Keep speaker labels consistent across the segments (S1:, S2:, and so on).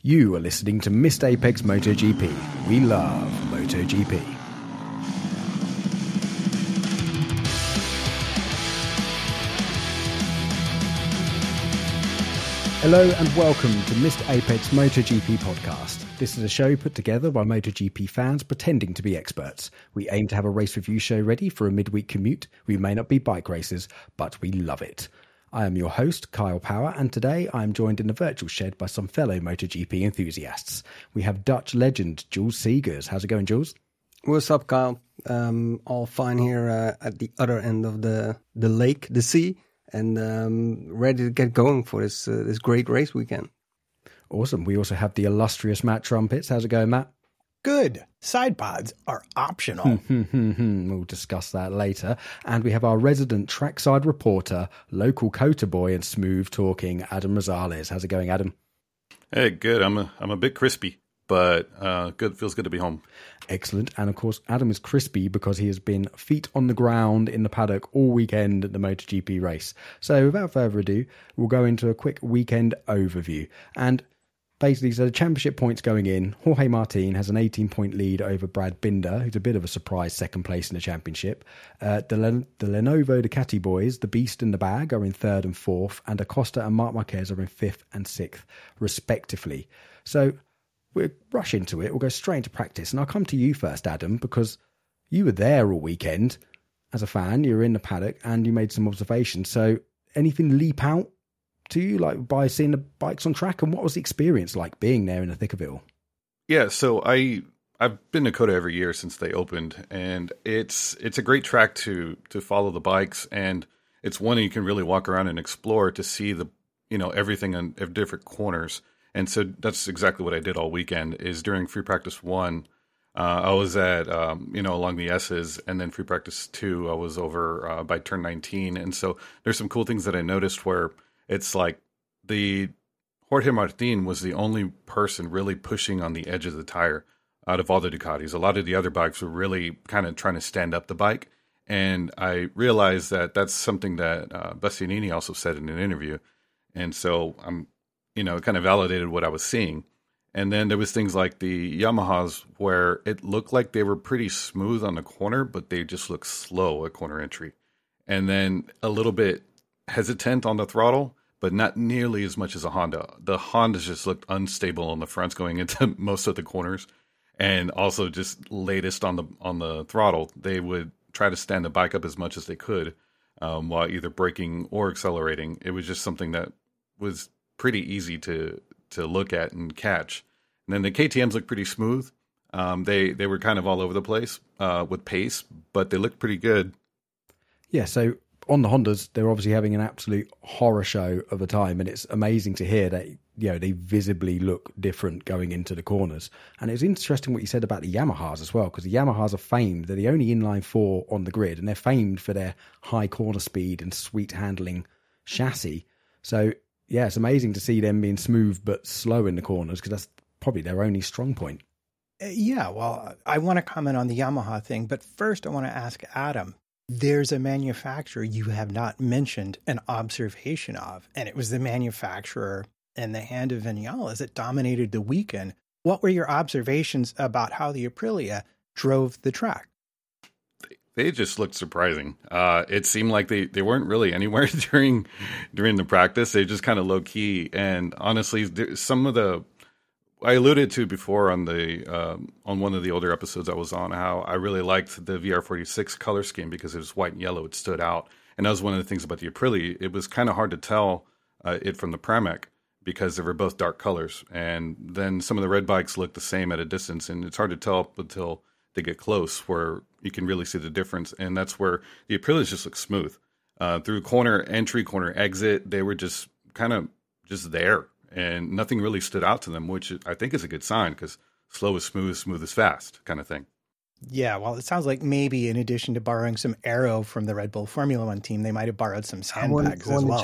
S1: You are listening to Missed Apex MotoGP. We love MotoGP. Hello and welcome to Missed Apex MotoGP podcast. This is a show put together by MotoGP fans pretending to be experts. We aim to have a race review show ready for a midweek commute. We may not be bike racers, but we love it. I am your host, Kyle Power, and today I am joined in the virtual shed by some fellow MotoGP enthusiasts. We have Dutch legend Jules Seegers. How's it going, Jules?
S2: What's up, Kyle? All fine here at the other end of the lake, the sea, and ready to get going for this great race weekend.
S1: Awesome. We also have the illustrious Matt Trumpets. How's it going, Matt?
S3: Good. Side pods are optional.
S1: We'll discuss that later. And we have our resident trackside reporter, local Cota boy and smooth talking Adam Rosales. How's it going, Adam?
S4: Hey, good. I'm a bit crispy, but good. Feels good to be home.
S1: Excellent. And of course, Adam is crispy because he has been feet on the ground in the paddock all weekend at the MotoGP race. So without further ado, we'll go into a quick weekend overview. And basically, so the championship points going in, Jorge Martin has an 18-point lead over Brad Binder, who's a bit of a surprise second place in the championship. The Lenovo Ducati boys, the beast in the bag, are in third and fourth, and Acosta and Marc Marquez are in fifth and sixth, respectively. So we'll rush into it. We'll go straight into practice. And I'll come to you first, Adam, because you were there all weekend as a fan. You were in the paddock and you made some observations. So anything leap out to you, like by seeing the bikes on track, and what was the experience like being there in the thick of it all?
S4: Yeah, so I've been to Cota every year since they opened, and it's a great track to follow the bikes, and it's one you can really walk around and explore to see the everything on different corners. And so that's exactly what I did all weekend. Is during free practice 1, I was at along the S's, and then free practice 2, I was over by turn 19, and so there's some cool things that I noticed where it's like the Jorge Martin was the only person really pushing on the edge of the tire out of all the Ducatis. A lot of the other bikes were really kind of trying to stand up the bike. And I realized that that's something that Bastianini also said in an interview. And so I'm, it kind of validated what I was seeing. And then there was things like the Yamahas where it looked like they were pretty smooth on the corner, but they just looked slow at corner entry. And then a little bit hesitant on the throttle, but not nearly as much as a Honda. The Hondas just looked unstable on the fronts going into most of the corners, and also just latest on the throttle. They would try to stand the bike up as much as they could while either braking or accelerating. It was just something that was pretty easy to look at and catch. And then the KTMs looked pretty smooth. They were kind of all over the place with pace, but they looked pretty good.
S1: Yeah, so on the Hondas, they're obviously having an absolute horror show of a time, and it's amazing to hear that they visibly look different going into the corners. And it's interesting what you said about the Yamahas as well, because the Yamahas are famed. They're the only inline 4 on the grid, and they're famed for their high corner speed and sweet handling chassis. So yeah, it's amazing to see them being smooth but slow in the corners, because that's probably their only strong point.
S3: Yeah, well, I want to comment on the Yamaha thing, but first I want to ask Adam. There's a manufacturer you have not mentioned an observation of, and it was the manufacturer in the hand of Vinales that dominated the weekend. What were your observations about how the Aprilia drove the track?
S4: They just looked surprising. It seemed like they weren't really anywhere during the practice. They just kind of low key, and honestly, some of the I alluded to before on one of the older episodes I was on how I really liked the VR46 color scheme because it was white and yellow. It stood out. And that was one of the things about the Aprilia. It was kind of hard to tell it from the Pramac because they were both dark colors. And then some of the red bikes look the same at a distance. And it's hard to tell up until they get close where you can really see the difference. And that's where the Aprilias just look smooth. Through corner entry, corner exit, they were just kind of just there. And nothing really stood out to them, which I think is a good sign because slow is smooth, smooth is fast kind of thing.
S3: Yeah, well, it sounds like maybe in addition to borrowing some aero from the Red Bull Formula One team, they might have borrowed some sandbags as well.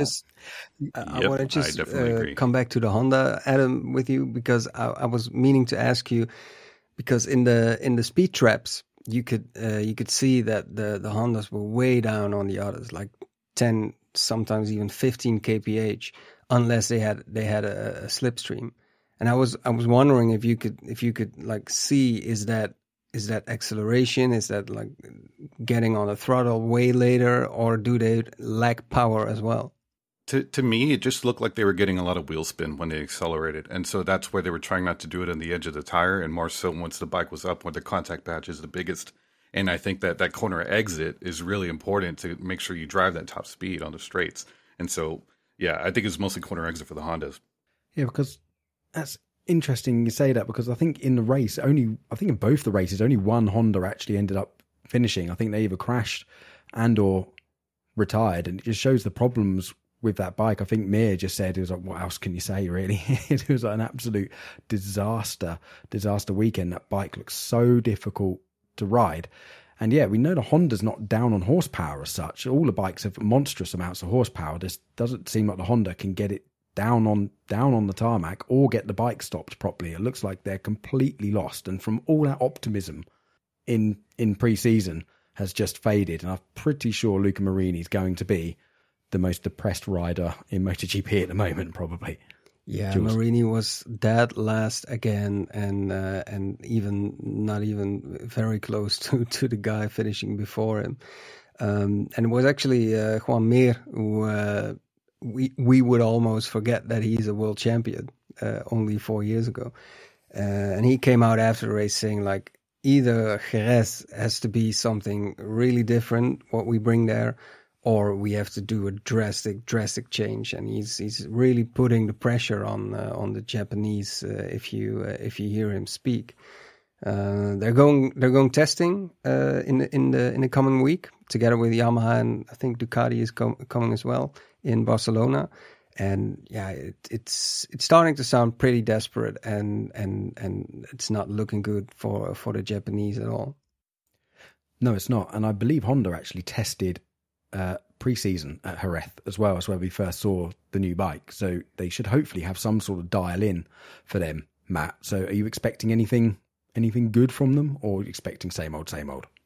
S2: I want to just come back to the Honda, Adam, with you, because I was meaning to ask you, because in the speed traps, you could see that the Hondas were way down on the others, like 10, sometimes even 15 kph. Unless they had a slipstream, And I was wondering if you could like see, is that acceleration, is that like getting on the throttle way later, or do they lack power as well?
S4: To me, it just looked like they were getting a lot of wheel spin when they accelerated. And so that's where they were trying not to do it on the edge of the tire, and more so once the bike was up, where the contact patch is the biggest. And I think that corner exit is really important to make sure you drive that top speed on the straights. And so, yeah, I think it's mostly corner exit for the Hondas.
S1: Yeah, because that's interesting you say that, because I think in the race, in both the races, only one Honda actually ended up finishing. I think they either crashed and or retired, and it just shows the problems with that bike. I think Mir just said, it was like, what else can you say, really? It was like an absolute disaster weekend. That bike looks so difficult to ride. And yeah, we know the Honda's not down on horsepower as such. All the bikes have monstrous amounts of horsepower. This doesn't seem like the Honda can get it down on the tarmac or get the bike stopped properly. It looks like they're completely lost. And from all that optimism in pre-season has just faded. And I'm pretty sure Luca Marini is going to be the most depressed rider in MotoGP at the moment, probably.
S2: Yeah, Jules. Marini was dead last again, and even not even very close to the guy finishing before him. And it was actually Joan Mir who we would almost forget that he's a world champion only 4 years ago. And he came out after the race saying, like, either Jerez has to be something really different, what we bring there, or we have to do a drastic change. And he's really putting the pressure on the Japanese if you hear him speak. They're going testing in the coming week together with Yamaha, and I think Ducati is coming as well in Barcelona. And yeah, it's starting to sound pretty desperate, and it's not looking good for the Japanese at all.
S1: No, it's not. And I believe Honda actually tested pre-season at Jerez as well. That's where we first saw the new bike. So they should hopefully have some sort of dial in for them, Matt. So are you expecting anything good from them, or are you expecting same old?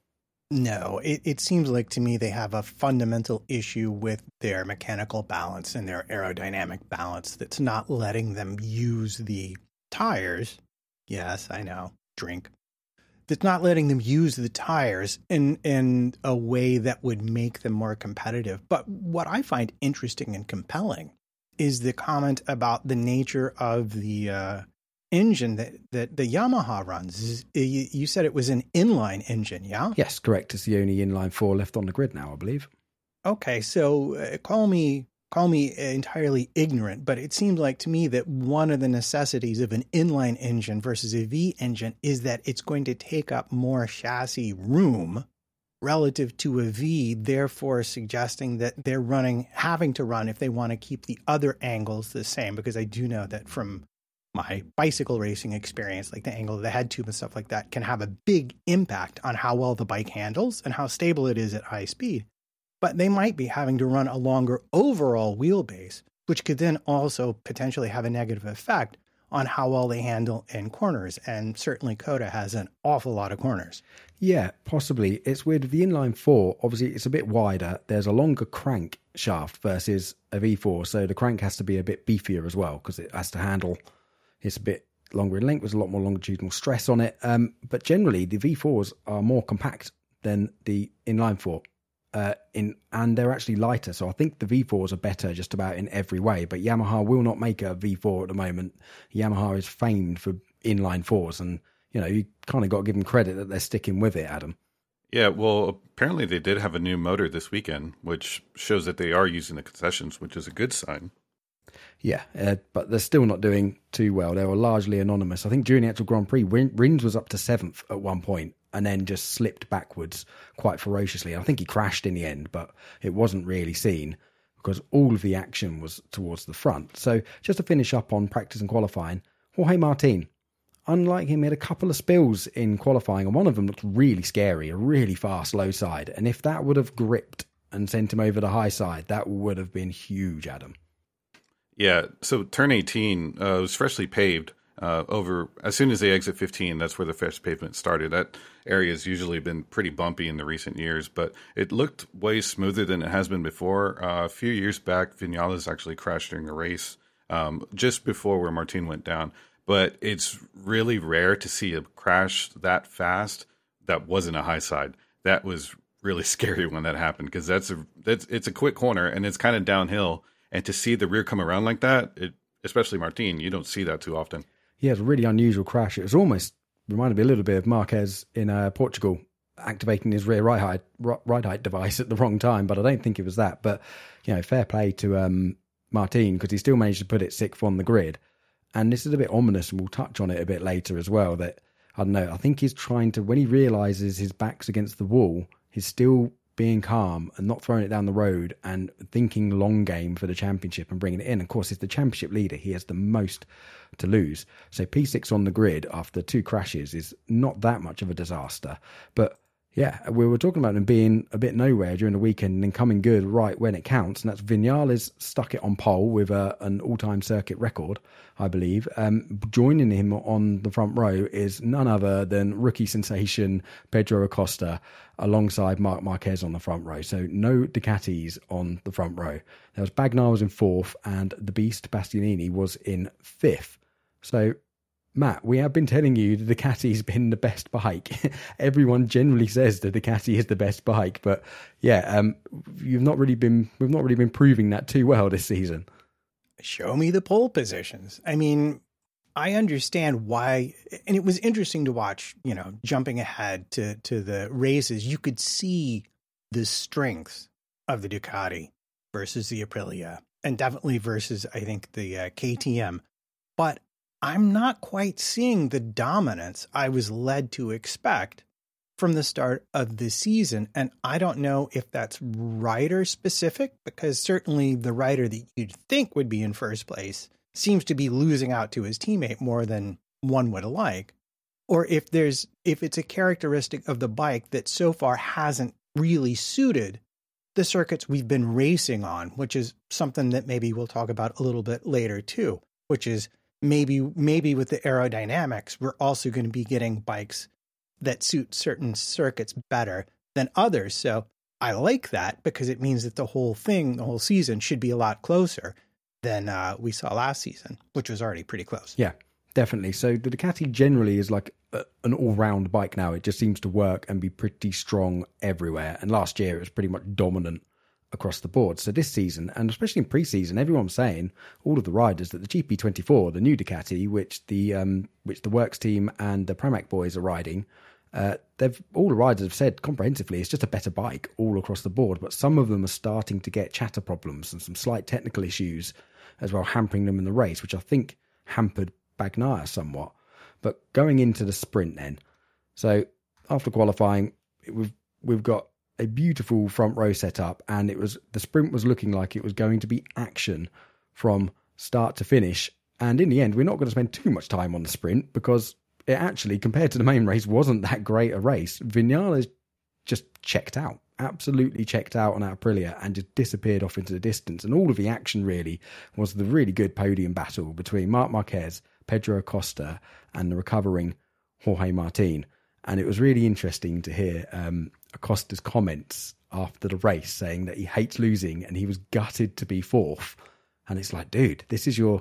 S3: No, it seems like to me they have a fundamental issue with their mechanical balance and their aerodynamic balance that's not letting them use the tires. Yes, I know, drink. That's not letting them use the tires in a way that would make them more competitive. But what I find interesting and compelling is the comment about the nature of the engine that the Yamaha runs. You said it was an inline engine, yeah?
S1: Yes, correct. It's the only inline four left on the grid now, I believe.
S3: Okay, so call me entirely ignorant, but it seems like to me that one of the necessities of an inline engine versus a V engine is that it's going to take up more chassis room relative to a V, therefore suggesting that they're having to run if they want to keep the other angles the same, because I do know that from my bicycle racing experience, like the angle of the head tube and stuff like that can have a big impact on how well the bike handles and how stable it is at high speed. But they might be having to run a longer overall wheelbase, which could then also potentially have a negative effect on how well they handle in corners. And certainly COTA has an awful lot of corners.
S1: Yeah, possibly. It's weird. With the inline four, obviously it's a bit wider. There's a longer crank shaft versus a V4. So the crank has to be a bit beefier as well, because it has to handle. It's a bit longer in length. There's a lot more longitudinal stress on it. But generally, the V4s are more compact than the inline four. And they're actually lighter. So I think the V4s are better just about in every way. But Yamaha will not make a V4 at the moment. Yamaha is famed for inline fours. And, you kind of got to give them credit that they're sticking with it, Adam.
S4: Yeah, well, apparently they did have a new motor this weekend, which shows that they are using the concessions, which is a good sign.
S1: Yeah, but they're still not doing too well. They were largely anonymous. I think during the actual Grand Prix, Rins was up to 7th at one point and then just slipped backwards quite ferociously. I think he crashed in the end, but it wasn't really seen because all of the action was towards the front. So just to finish up on practice and qualifying, Jorge Martin, unlike him, he had a couple of spills in qualifying, and one of them looked really scary, a really fast low side. And if that would have gripped and sent him over the high side, that would have been huge, Adam.
S4: Yeah, so turn 18 was freshly paved over as soon as they exit 15. That's where the fresh pavement started. That area has usually been pretty bumpy in the recent years, but it looked way smoother than it has been before. A few years back, Vinales actually crashed during a race just before where Martin went down. but it's really rare to see a crash that fast that wasn't a high side. That was really scary when that happened, because it's a quick corner and it's kind of downhill, and to see the rear come around like that, especially Martin, you don't see that too often.
S1: Yeah, it's a really unusual crash. It was almost reminded me a little bit of Marquez in Portugal, activating his rear right height device at the wrong time, but I don't think it was that. But fair play to Martin, because he still managed to put it sixth on the grid. And this is a bit ominous, and we'll touch on it a bit later as well, that, I don't know, I think he's trying to, when he realises his back's against the wall, he's still being calm and not throwing it down the road and thinking long game for the championship and bringing it in. Of course, he's the championship leader. He has the most to lose. So P6 on the grid after 2 crashes is not that much of a disaster. But yeah, we were talking about him being a bit nowhere during the weekend and then coming good right when it counts. And that's Vinales stuck it on pole with an all-time circuit record, I believe. Joining him on the front row is none other than rookie sensation Pedro Acosta alongside Marc Marquez on the front row. So no Ducatis on the front row. There was Bagnaia was in 4th and the Beast Bastianini was in 5th. So Matt, we have been telling you the Ducati's been the best bike. Everyone generally says the Ducati is the best bike, but yeah, we've not really been proving that too well this season.
S3: Show me the pole positions. I mean, I understand why, and it was interesting to watch, jumping ahead to the races, you could see the strengths of the Ducati versus the Aprilia, and definitely versus, I think, the KTM. But I'm not quite seeing the dominance I was led to expect from the start of the season. And I don't know if that's rider specific, because certainly the rider that you'd think would be in first place seems to be losing out to his teammate more than one would like, or if it's a characteristic of the bike that so far hasn't really suited the circuits we've been racing on, which is something that maybe we'll talk about a little bit later too, which is maybe with the aerodynamics, we're also going to be getting bikes that suit certain circuits better than others. So I like that, because it means that the whole season should be a lot closer than we saw last season, which was already pretty close.
S1: Yeah, definitely. So the Ducati generally is like an all-round bike now. It just seems to work and be pretty strong everywhere. And last year it was pretty much dominant across the board. So this season, and especially in pre-season, everyone's saying, all of the riders, that the GP24, the new Ducati, which the Works team and the Pramac boys are riding, all the riders have said comprehensively it's just a better bike all across the board. But some of them are starting to get chatter problems and some slight technical issues as well, hampering them in the race, which I think hampered Bagnaia somewhat. But going into the sprint then, so after qualifying, we've got a beautiful front row setup, and the sprint was looking like it was going to be action from start to finish. And in the end, we're not going to spend too much time on the sprint, because it actually, compared to the main race, wasn't that great a race. Vinales just checked out, absolutely checked out on Aprilia, and just disappeared off into the distance. And all of the action really was the really good podium battle between Marc Marquez, Pedro Acosta, and the recovering Jorge Martin. And it was really interesting to hear Acosta's comments after the race, saying that he hates losing and he was gutted to be 4th. And it's like, dude, this is your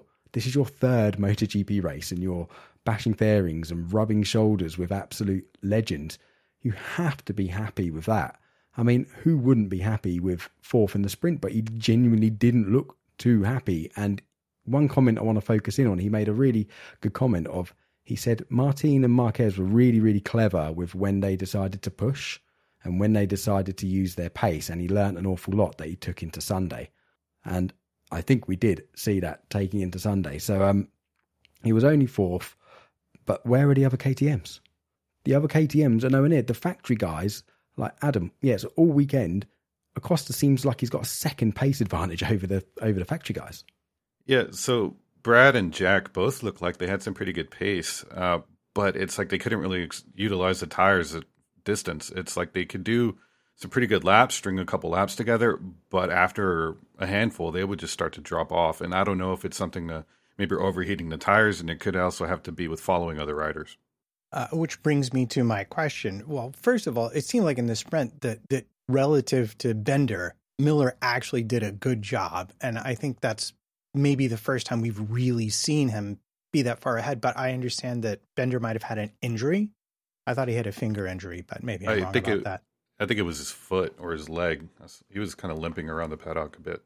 S1: 3rd MotoGP race, and you're bashing fairings and rubbing shoulders with absolute legends. You have to be happy with that. I mean, who wouldn't be happy with 4th in the sprint? But he genuinely didn't look too happy. And one comment I want to focus in on, he made a really good comment of, he said Martin and Marquez were really, really clever with when they decided to push and when they decided to use their pace. And he learnt an awful lot that he took into Sunday. And I think we did see that taking into Sunday. So he was only 4th, but where are the other KTMs? The other KTMs are nowhere near. The factory guys, like Adam, yes, all weekend, Acosta seems like he's got a second pace advantage over the factory guys. Yeah,
S4: so Brad and Jack both looked like they had some pretty good pace, but it's like they couldn't really utilize the tires at distance. It's like they could do some pretty good laps, string a couple laps together, but after a handful, they would just start to drop off. And I don't know if it's something that maybe overheating the tires, and it could also have to be with following other riders.
S3: Which brings me to my question. Well, first of all, it seemed like in the sprint that relative to Bender, Miller actually did a good job. And I think that's maybe the first time we've really seen him be that far ahead, but I understand that Bender might have had an injury. I thought he had a finger injury, but maybe I'm wrong about that.
S4: I think it was his foot or his leg. He was kind of limping around the paddock a bit.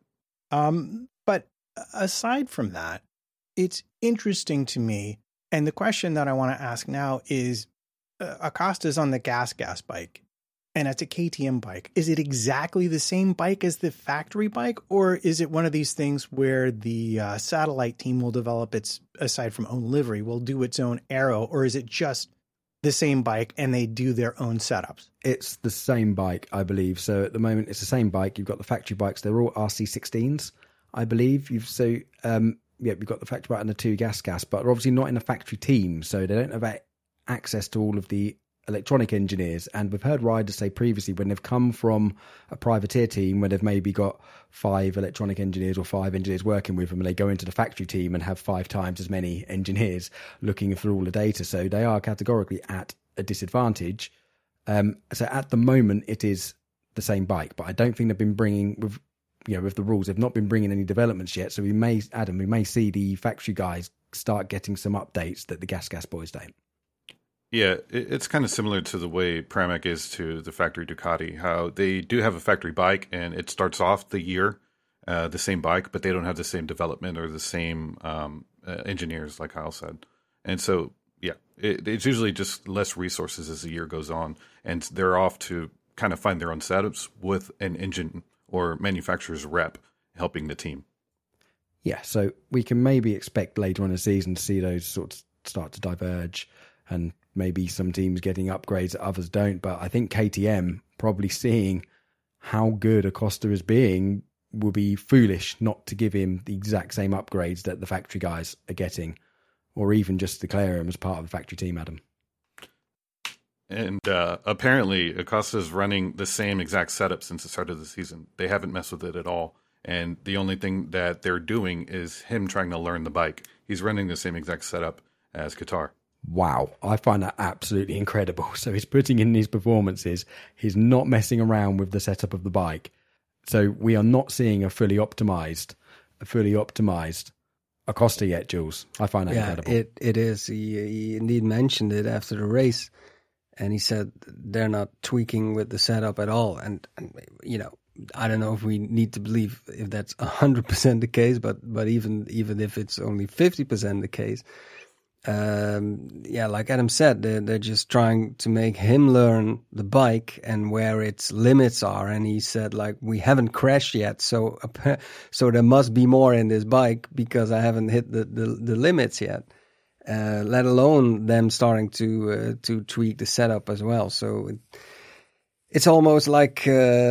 S3: But aside from that, it's interesting to me. And the question that I want to ask now is, Acosta's on the gas bike, and it's a KTM bike. Is it exactly the same bike as the factory bike, or is it one of these things where the satellite team will develop its, aside from own livery, will do its own aero, or is it just the same bike and they do their own setups?
S1: It's the same bike, I believe. So at the moment, it's the same bike. You've got the factory bikes. They're all RC16s, I believe. You've got the factory bike and the two gas, but they're obviously not in a factory team, so they don't have access to all of the electronic engineers. And we've heard riders say previously, when they've come from a privateer team where they've maybe got 5 electronic engineers or 5 engineers working with them, and they go into the factory team and have 5 times as many engineers looking through all the data. So they are categorically at a disadvantage. So at the moment, it is the same bike, but I don't think they've been bringing with the rules. They've not been bringing any developments yet. So we may see the factory guys start getting some updates that the gas boys don't.
S4: Yeah, it's kind of similar to the way Pramac is to the factory Ducati, how they do have a factory bike and it starts off the year the same bike, but they don't have the same development or the same engineers, like Kyle said. And so, yeah, it's usually just less resources as the year goes on, and they're off to kind of find their own setups with an engine or manufacturer's rep helping the team.
S1: Yeah, so we can maybe expect later on in the season to see those sorts start to diverge, and maybe some teams getting upgrades that others don't. But I think KTM, probably seeing how good Acosta is being, will be foolish not to give him the exact same upgrades that the factory guys are getting, or even just declare him as part of the factory team, Adam.
S4: And apparently Acosta is running the same exact setup since the start of the season. They haven't messed with it at all. And the only thing that they're doing is him trying to learn the bike. He's running the same exact setup as Qatar.
S1: Wow, I find that absolutely incredible. So he's putting in these performances. He's not messing around with the setup of the bike. So we are not seeing a fully optimized Acosta yet, Jules. I find that incredible.
S2: It is. He indeed mentioned it after the race, and he said they're not tweaking with the setup at all. And I don't know if we need to believe if that's 100% the case, but even if it's only 50% the case. Like Adam said, they're just trying to make him learn the bike and where its limits are. And he said, like, we haven't crashed yet, so there must be more in this bike because I haven't hit the limits yet. Let alone them starting to tweak the setup as well. So it's almost like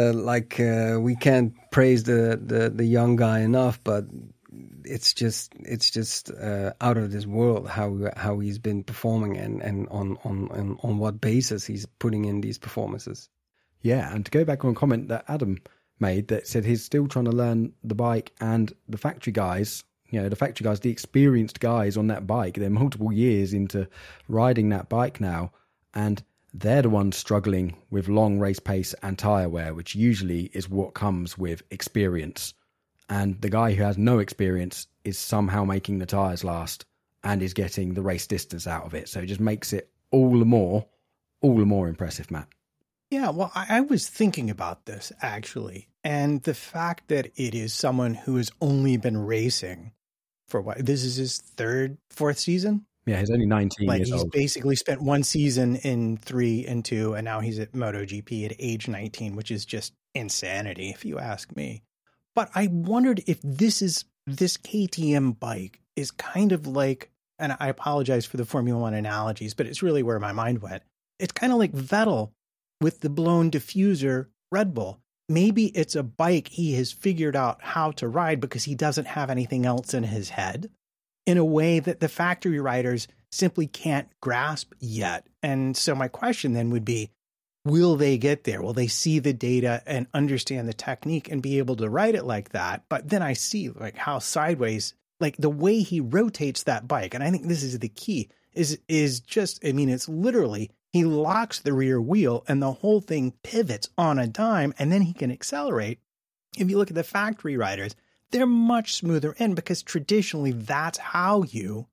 S2: we can't praise the young guy enough, but it's just out of this world how he's been performing and on what basis he's putting in these performances.
S1: Yeah, and to go back on a comment that Adam made that said he's still trying to learn the bike, and the factory guys, the experienced guys on that bike, they're multiple years into riding that bike now, and they're the ones struggling with long race pace and tyre wear, which usually is what comes with experience. And the guy who has no experience is somehow making the tyres last and is getting the race distance out of it. So it just makes it all the more impressive, Matt.
S3: Yeah, well, I was thinking about this, actually. And the fact that it is someone who has only been racing for this is his 4th season?
S1: Yeah, he's only 19 years old.
S3: He's basically spent one season in 3 and 2, and now he's at MotoGP at age 19, which is just insanity, if you ask me. But I wondered if this KTM bike is kind of like, and I apologize for the Formula One analogies, but it's really where my mind went. It's kind of like Vettel with the blown diffuser Red Bull. Maybe it's a bike he has figured out how to ride because he doesn't have anything else in his head in a way that the factory riders simply can't grasp yet. And so my question then would be, will they get there? Will they see the data and understand the technique and be able to ride it like that? But then I see like how sideways, like the way he rotates that bike. And I think this is the key is just, I mean, it's literally, he locks the rear wheel and the whole thing pivots on a dime and then he can accelerate. If you look at the factory riders, they're much smoother in because traditionally that's how you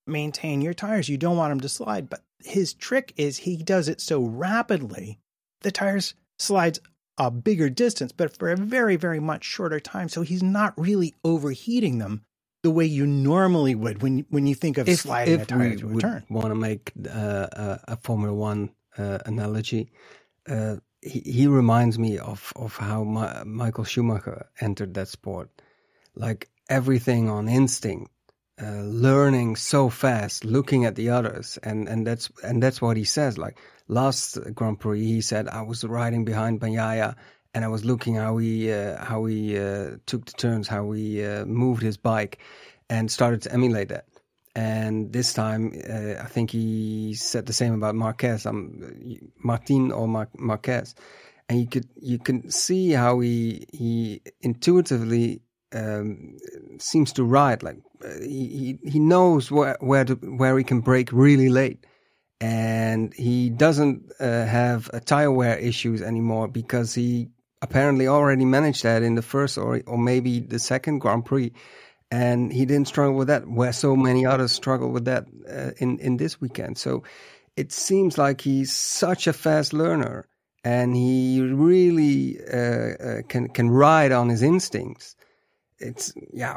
S3: maintain your tires. You don't want them to slide. But his trick is he does it so rapidly, the tires slides a bigger distance, but for a very, very much shorter time. So he's not really overheating them the way you normally would when you think of sliding a tire to a turn.
S2: If we want to make a Formula One analogy, he reminds me of how Michael Schumacher entered that sport. Like everything on instinct, learning so fast, looking at the others, and that's what he says. Like last Grand Prix, he said, I was riding behind Bagnaia and I was looking how he took the turns, how he moved his bike, and started to emulate that. And this time, I think he said the same about Marquez, Martin or Marquez, and you can see how he intuitively seems to ride. Like he knows where he can brake really late, and he doesn't have tire wear issues anymore because he apparently already managed that in the first or maybe the second Grand Prix. And he didn't struggle with that, where so many others struggle with that in this weekend. So it seems like he's such a fast learner, and he really can ride on his instincts. It's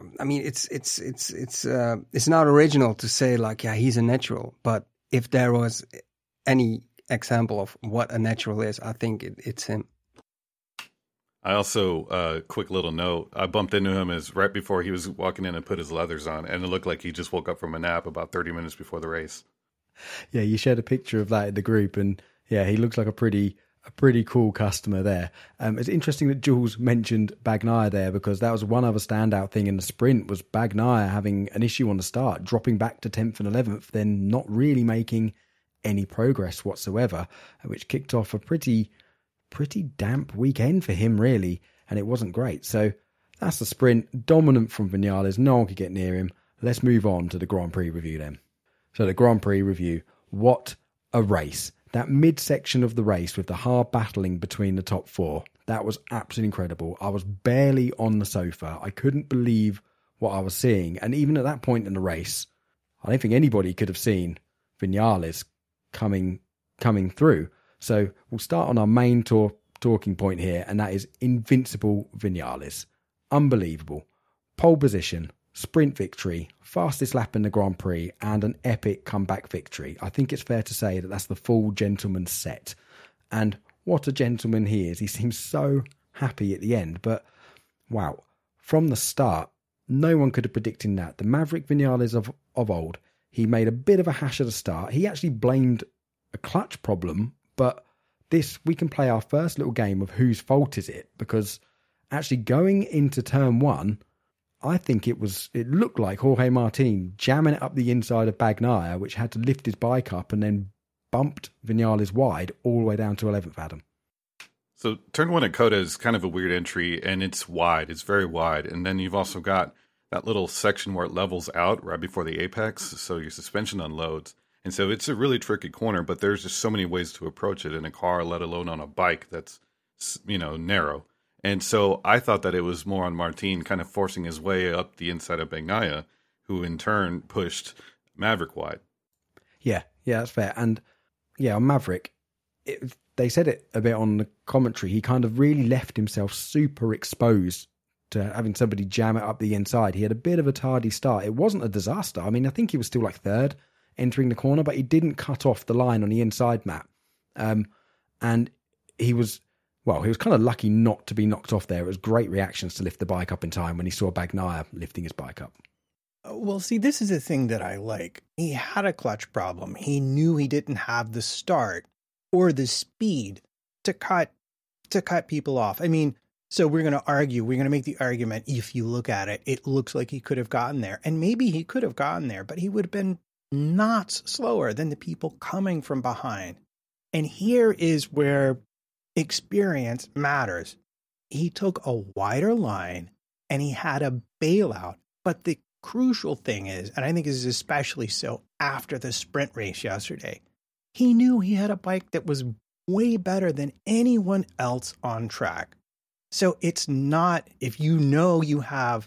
S2: not original to say like, yeah, he's a natural. But if there was any example of what a natural is, I think it's him.
S4: I also, quick little note, I bumped into him right before he was walking in and put his leathers on, and it looked like he just woke up from a nap about 30 minutes before the race.
S1: Yeah, you shared a picture of that in the group, and yeah, he looks like a pretty cool customer there. It's interesting that Jules mentioned Bagnaia there, because that was one other standout thing in the sprint, was Bagnaia having an issue on the start, dropping back to 10th and 11th, then not really making any progress whatsoever, which kicked off a pretty damp weekend for him, really, and it wasn't great. So that's the sprint, dominant from Vinales. No one could get near him. Let's move on to the Grand Prix review then. So the Grand Prix review, what a race. That midsection of the race with the hard battling between the top four, that was absolutely incredible. I was barely on the sofa. I couldn't believe what I was seeing. And even at that point in the race, I don't think anybody could have seen Vinales coming through. So we'll start on our main talking point here, and that is Invincible Vinales. Unbelievable. Pole position, sprint victory, fastest lap in the Grand Prix, and an epic comeback victory. I think it's fair to say that that's the full gentleman's set. And what a gentleman he is. He seems so happy at the end. But wow, from the start, no one could have predicted that. The Maverick Vinales of old, he made a bit of a hash at the start. He actually blamed a clutch problem. But we can play our first little game of whose fault is it, because actually going into turn one, I think it looked like Jorge Martin jamming it up the inside of Bagnaia, which had to lift his bike up and then bumped Vinales wide all the way down to 11th, Adam.
S4: So turn one at COTA is kind of a weird entry, and it's wide. It's very wide. And then you've also got that little section where it levels out right before the apex, so your suspension unloads. And so it's a really tricky corner, but there's just so many ways to approach it in a car, let alone on a bike that's, narrow. And so I thought that it was more on Martin kind of forcing his way up the inside of Bagnaia, who in turn pushed Maverick wide. Yeah,
S1: that's fair. And yeah, on Maverick, they said it a bit on the commentary. He kind of really left himself super exposed to having somebody jam it up the inside. He had a bit of a tardy start. It wasn't a disaster. I mean, I think he was still like third entering the corner, but he didn't cut off the line on the inside map. And he was kind of lucky not to be knocked off there. It was great reactions to lift the bike up in time when he saw Bagnaia lifting his bike up.
S3: Well, see, this is the thing that I like. He had a clutch problem. He knew he didn't have the start or the speed to cut people off. I mean, so we're going to make the argument, if you look at it, it looks like he could have gotten there. And maybe he could have gotten there, but he would have been knots slower than the people coming from behind. And here is where experience matters. He took a wider line and he had a bailout. But the crucial thing is, and I think this is especially so after the sprint race yesterday, he knew he had a bike that was way better than anyone else on track. So it's not, if you know you have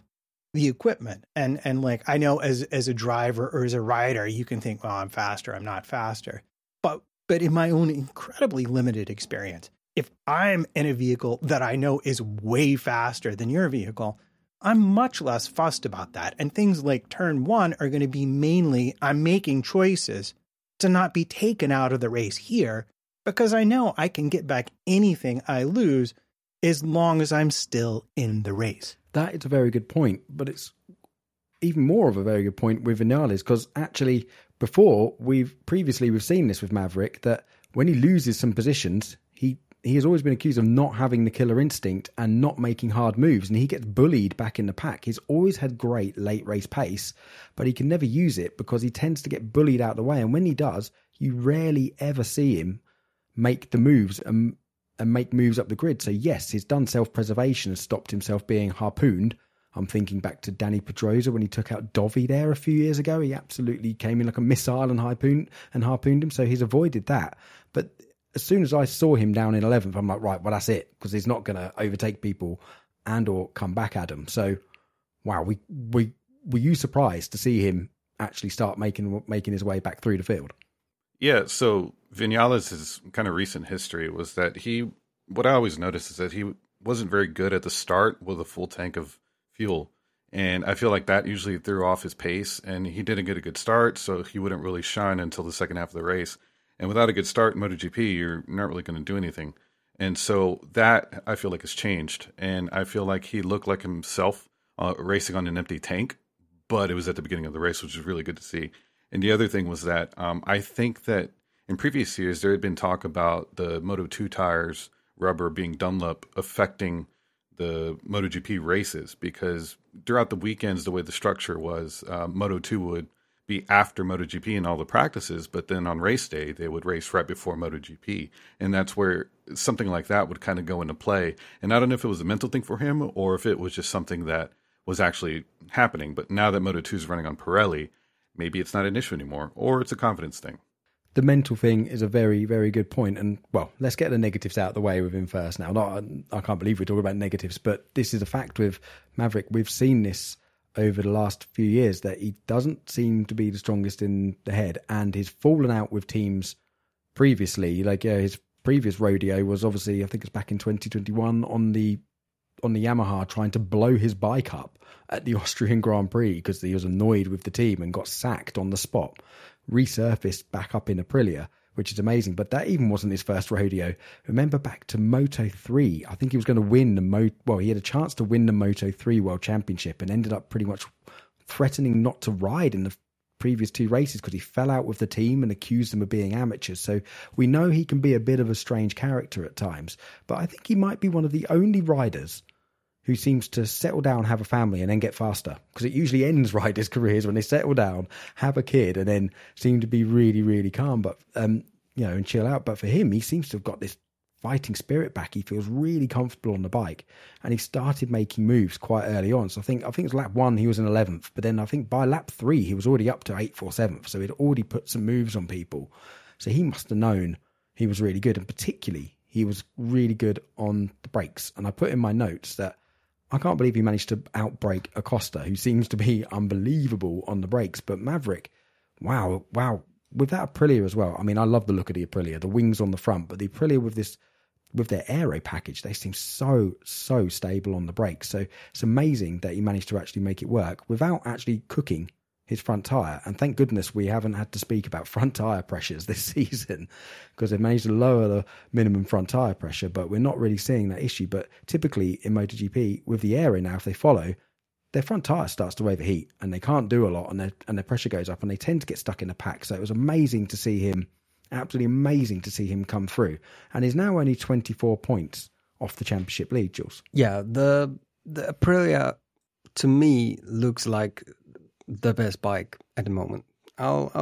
S3: the equipment. And like, I know as a driver or as a rider, you can think, well, I'm faster, I'm not faster. But in my own incredibly limited experience, if I'm in a vehicle that I know is way faster than your vehicle, I'm much less fussed about that. And things like turn 1 are going to be mainly, I'm making choices to not be taken out of the race here, because I know I can get back anything I lose as long as I'm still in the race.
S1: That is a very good point, but it's even more of a very good point with Vinales, because actually before we've seen this with Maverick, that when he loses some positions, he has always been accused of not having the killer instinct and not making hard moves, and he gets bullied back in the pack. He's always had great late race pace, but he can never use it because he tends to get bullied out of the way, and when he does, you rarely ever see him make the moves and make moves up the grid. So yes, he's done self-preservation and stopped himself being harpooned. I'm thinking back to Danny Pedrosa when he took out Dovi there a few years ago. He absolutely came in like a missile and harpooned him. So he's avoided that. But as soon as I saw him down in 11th, I'm like, right, well, that's it, because he's not going to overtake people and or come back at him. So, wow, were you surprised to see him actually start making his way back through the field?
S4: Yeah, so Vinales' kind of recent history was that what I always noticed is that he wasn't very good at the start with a full tank of fuel. And I feel like that usually threw off his pace, and he didn't get a good start, so he wouldn't really shine until the second half of the race. And without a good start in MotoGP, you're not really going to do anything. And so that, I feel like, has changed. And I feel like he looked like himself racing on an empty tank, but it was at the beginning of the race, which was really good to see. And the other thing was that I think that in previous years, there had been talk about the Moto2 tires, rubber being Dunlop, affecting the MotoGP races, because throughout the weekends, the way the structure was, Moto2 would be after MotoGP and all the practices, but then on race day, they would race right before MotoGP. And that's where something like that would kind of go into play. And I don't know if it was a mental thing for him or if it was just something that was actually happening. But now that Moto2 is running on Pirelli, maybe it's not an issue anymore, or it's a confidence thing.
S1: The mental thing is a very, very good point. And, well, let's get the negatives out of the way with him first now. I can't believe we're talking about negatives, but this is a fact with Maverick. We've seen this over the last few years, that he doesn't seem to be the strongest in the head, and he's fallen out with teams previously. Like his previous rodeo was obviously, I think it's back in 2021 on the Yamaha, trying to blow his bike up at the Austrian Grand Prix because he was annoyed with the team and got sacked on the spot. Resurfaced back up in Aprilia, which is amazing. But that even wasn't his first rodeo. Remember back to Moto3, I think he was going to win he had a chance to win the Moto3 World Championship and ended up pretty much threatening not to ride in the previous 2 races because he fell out with the team and accused them of being amateurs. So we know he can be a bit of a strange character at times, but I think he might be one of the only riders who seems to settle down, have a family, and then get faster. Because it usually ends riders' careers when they settle down, have a kid, and then seem to be really, really calm, but and chill out. But for him, he seems to have got this fighting spirit back. He feels really comfortable on the bike, and he started making moves quite early on. So I think it was lap 1 he was in 11th, but then I think by lap 3 he was already up to 8th or 7th. So he'd already put some moves on people. So he must have known he was really good, and particularly he was really good on the brakes. And I put in my notes that I can't believe he managed to outbrake Acosta, who seems to be unbelievable on the brakes. But Maverick, wow. With that Aprilia as well. I mean, I love the look of the Aprilia, the wings on the front, but the Aprilia with their aero package, they seem so stable on the brakes. So it's amazing that he managed to actually make it work without actually cooking his front tyre. And thank goodness we haven't had to speak about front tyre pressures this season, because they've managed to lower the minimum front tyre pressure, but we're not really seeing that issue. But typically in MotoGP, with the aero now, if they follow, their front tyre starts to overheat and they can't do a lot, and their pressure goes up and they tend to get stuck in the pack. So it was amazing to see him, absolutely amazing to see him come through. And he's now only 24 points off the championship lead, Jules.
S2: Yeah, the Aprilia, to me, looks like the best bike at the moment. I'll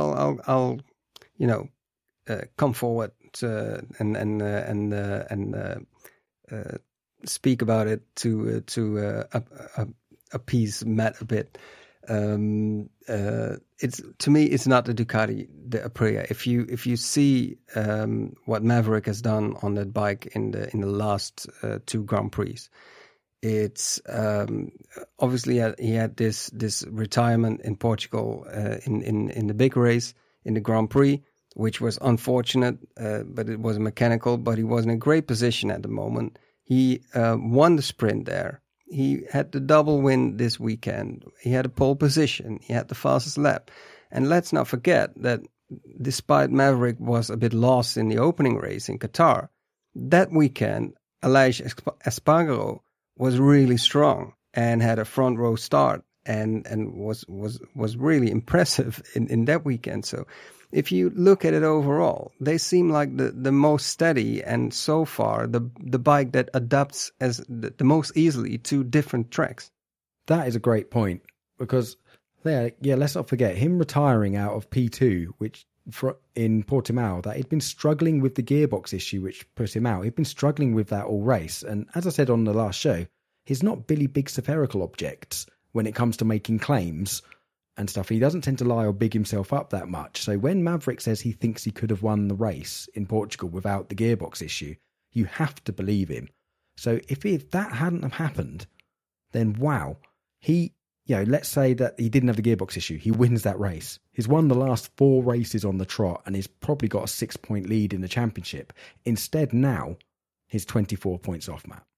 S2: come forward and speak about it to appease Matt a bit. It's, to me, it's not the Ducati, the Aprilia. If you see what Maverick has done on that bike in the last 2 Grand Prix, It's obviously he had this retirement in Portugal in the big race, in the Grand Prix, which was unfortunate, but it was mechanical. But he was in a great position at the moment. He won the sprint there. He had the double win this weekend. He had a pole position. He had the fastest lap. And let's not forget that despite Maverick was a bit lost in the opening race in Qatar, that weekend, Aleix Espargaro was really strong and had a front row start and was really impressive in that weekend. So if you look at it overall, they seem like the most steady and so far the bike that adapts as the most easily to different tracks.
S1: That is a great point, because let's not forget him retiring out of P2, which in Portimao, that he'd been struggling with the gearbox issue, which put him out. He'd been struggling with that all race. And as I said on the last show, he's not Billy Big spherical objects when it comes to making claims and stuff. He doesn't tend to lie or big himself up that much. So when Maverick says he thinks he could have won the race in Portugal without the gearbox issue, you have to believe him. So if that hadn't have happened, then wow, let's say that he didn't have the gearbox issue. He wins that race. He's won the last 4 races on the trot and he's probably got a 6-point lead in the championship. Instead now, he's 24 points off, Matt.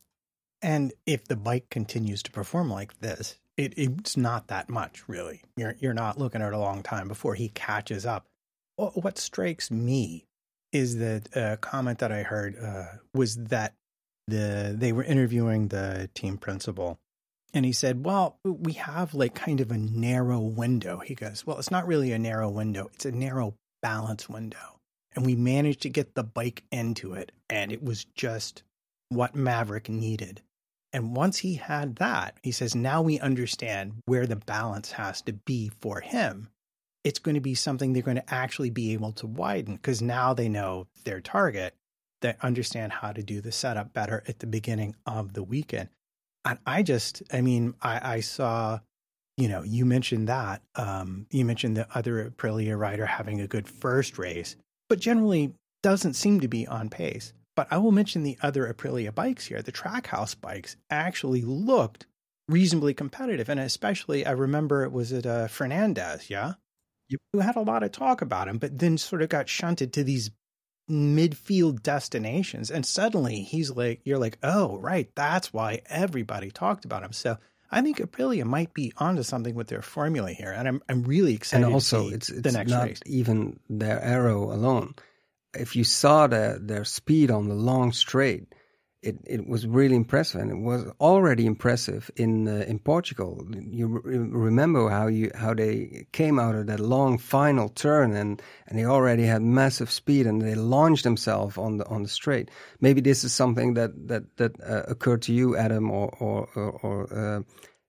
S3: And if the bike continues to perform like this, it's not that much, really. You're not looking at a long time before he catches up. What strikes me is that comment that I heard was that they were interviewing the team principal. And he said, well, we have like kind of a narrow window. He goes, well, it's not really a narrow window. It's a narrow balance window. And we managed to get the bike into it. And it was just what Maverick needed. And once he had that, he says, now we understand where the balance has to be for him. It's going to be something they're going to actually be able to widen, because now they know their target. They understand how to do the setup better at the beginning of the weekend. And I saw, you mentioned that. You mentioned the other Aprilia rider having a good first race, but generally doesn't seem to be on pace. But I will mention the other Aprilia bikes here. The Trackhouse bikes actually looked reasonably competitive. And especially, I remember it was at Fernandez, who had a lot of talk about him, but then sort of got shunted to these midfield destinations. And suddenly you're like, oh, right, that's why everybody talked about him. So I think Aprilia might be onto something with their formula here. And I'm really excited
S2: and also,
S3: to see
S2: it's
S3: the next
S2: not
S3: race.
S2: Even their aero alone. If you saw their speed on the long straight, it was really impressive, and it was already impressive in Portugal. You remember how they came out of that long final turn, and they already had massive speed, and they launched themselves on the straight. Maybe this is something that occurred to you, Adam, or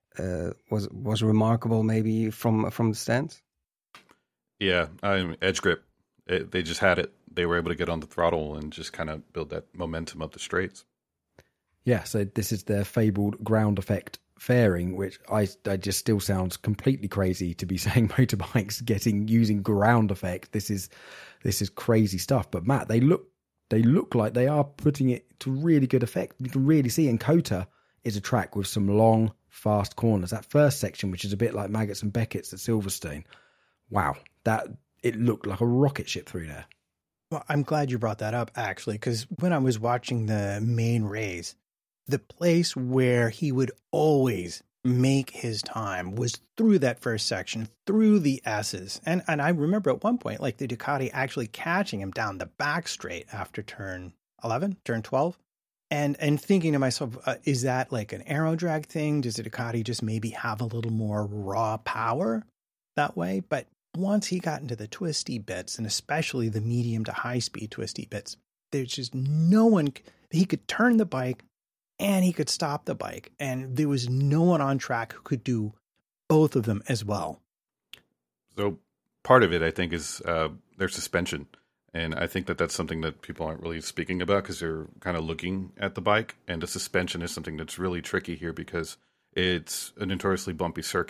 S2: was remarkable, maybe from the stands.
S4: Yeah, edge grip. They just had it. They were able to get on the throttle and just kind of build that momentum up the straights.
S1: Yeah, so this is their fabled ground effect fairing, which I just still sounds completely crazy to be saying motorbikes using ground effect. This is crazy stuff. But Matt, they look like they are putting it to really good effect. You can really see. And Kota is a track with some long, fast corners. That first section, which is a bit like Maggots and Beckett's at Silverstone. Wow, it looked like a rocket ship through there.
S3: Well, I'm glad you brought that up, actually, because when I was watching the main race, the place where he would always make his time was through that first section, through the S's. And I remember at one point, like the Ducati actually catching him down the back straight after turn 11, turn 12. And thinking to myself, is that like an aero drag thing? Does the Ducati just maybe have a little more raw power that way? But once he got into the twisty bits, and especially the medium to high speed twisty bits, there's just no one. He could turn the bike and he could stop the bike. And there was no one on track who could do both of them as well.
S4: So part of it, I think, is their suspension. And I think that's something that people aren't really speaking about because they're kind of looking at the bike. And the suspension is something that's really tricky here because it's a notoriously bumpy circuit.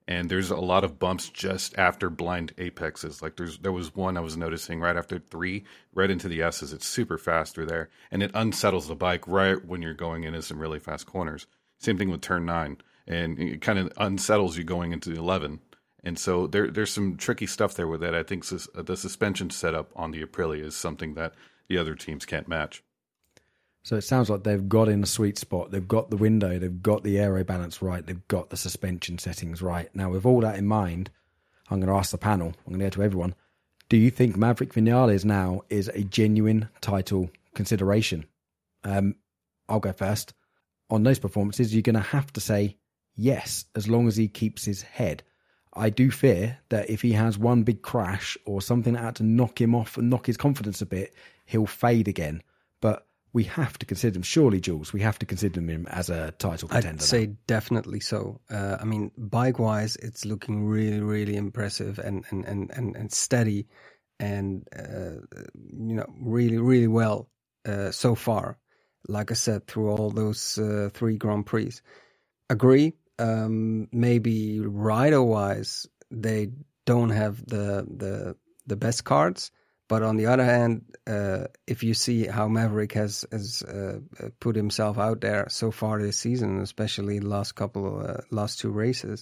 S4: And there's a lot of bumps just after blind apexes. Like there was one I was noticing right after 3, right into the S's. It's super fast through there. And it unsettles the bike right when you're going into some really fast corners. Same thing with turn 9. And it kind of unsettles you going into 11. And so there's some tricky stuff there with that. I think the suspension setup on the Aprilia is something that the other teams can't match.
S1: So it sounds like they've got in a sweet spot. They've got the window. They've got the aero balance right. They've got the suspension settings right. Now, with all that in mind, I'm going to ask the panel, I'm going to go to everyone, do you think Maverick Vinales now is a genuine title consideration? I'll go first. On those performances, you're going to have to say yes, as long as he keeps his head. I do fear that if he has one big crash or something that had to knock him off and knock his confidence a bit, he'll fade again. But we have to consider him, surely, Jules, we have to consider him as a title contender.
S2: I'd say definitely so. I mean, bike-wise, it's looking really, really impressive and steady and, really, really well so far. Like I said, through all those 3 Grand Prix. Agree. Maybe rider-wise, they don't have the best cards. But on the other hand, if you see how Maverick has put himself out there so far this season, especially the last 2 races,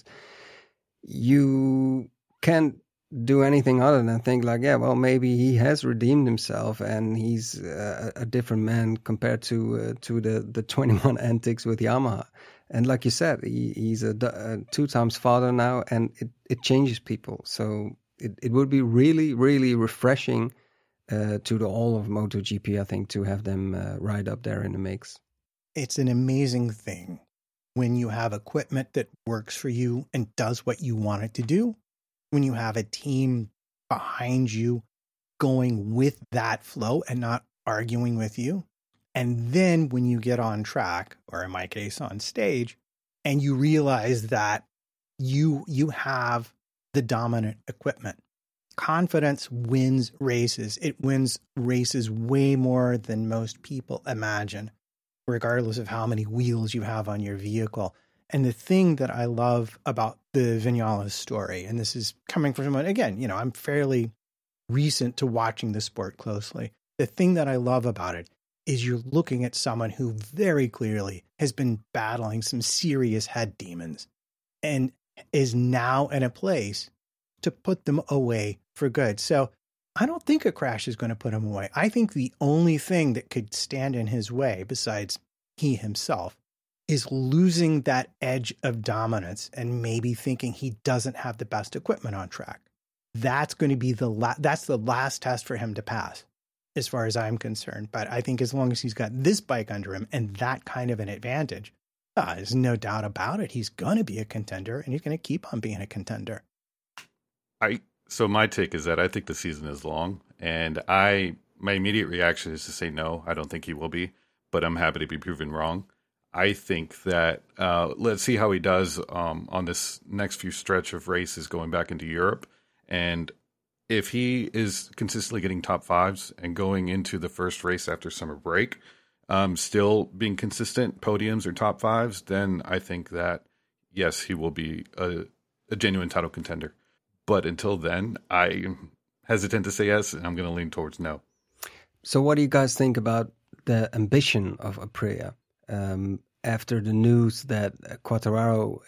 S2: you can't do anything other than think like, yeah, well, maybe he has redeemed himself and he's a different man compared to the 21 antics with Yamaha. And like you said, he's a 2 times father now, and it changes people. So it would be really, really refreshing to all of MotoGP, I think, to have them right up there in the mix.
S3: It's an amazing thing when you have equipment that works for you and does what you want it to do. When you have a team behind you going with that flow and not arguing with you. And then when you get on track, or in my case on stage, and you realize that you have the dominant equipment. Confidence wins races. It wins races way more than most people imagine, regardless of how many wheels you have on your vehicle. And the thing that I love about the Vinales story, and this is coming from someone, again, I'm fairly recent to watching the sport closely. The thing that I love about it is you're looking at someone who very clearly has been battling some serious head demons and is now in a place to put them away for good. So I don't think a crash is going to put him away. I think the only thing that could stand in his way, besides he himself, is losing that edge of dominance and maybe thinking he doesn't have the best equipment on track. That's going to be that's the last test for him to pass, as far as I'm concerned. But I think as long as he's got this bike under him and that kind of an advantage, there's no doubt about it. He's going to be a contender, and he's going to keep on being a contender.
S4: So my take is that I think the season is long, and my immediate reaction is to say no, I don't think he will be, but I'm happy to be proven wrong. I think that let's see how he does on this next few stretch of races going back into Europe. And if he is consistently getting top 5s and going into the first race after summer break, still being consistent podiums or top 5s, then I think that, yes, he will be a genuine title contender. But until then, I'm hesitant to say yes, and I'm going to lean towards no.
S2: So what do you guys think about the ambition of Aprilia? After the news that Quartararo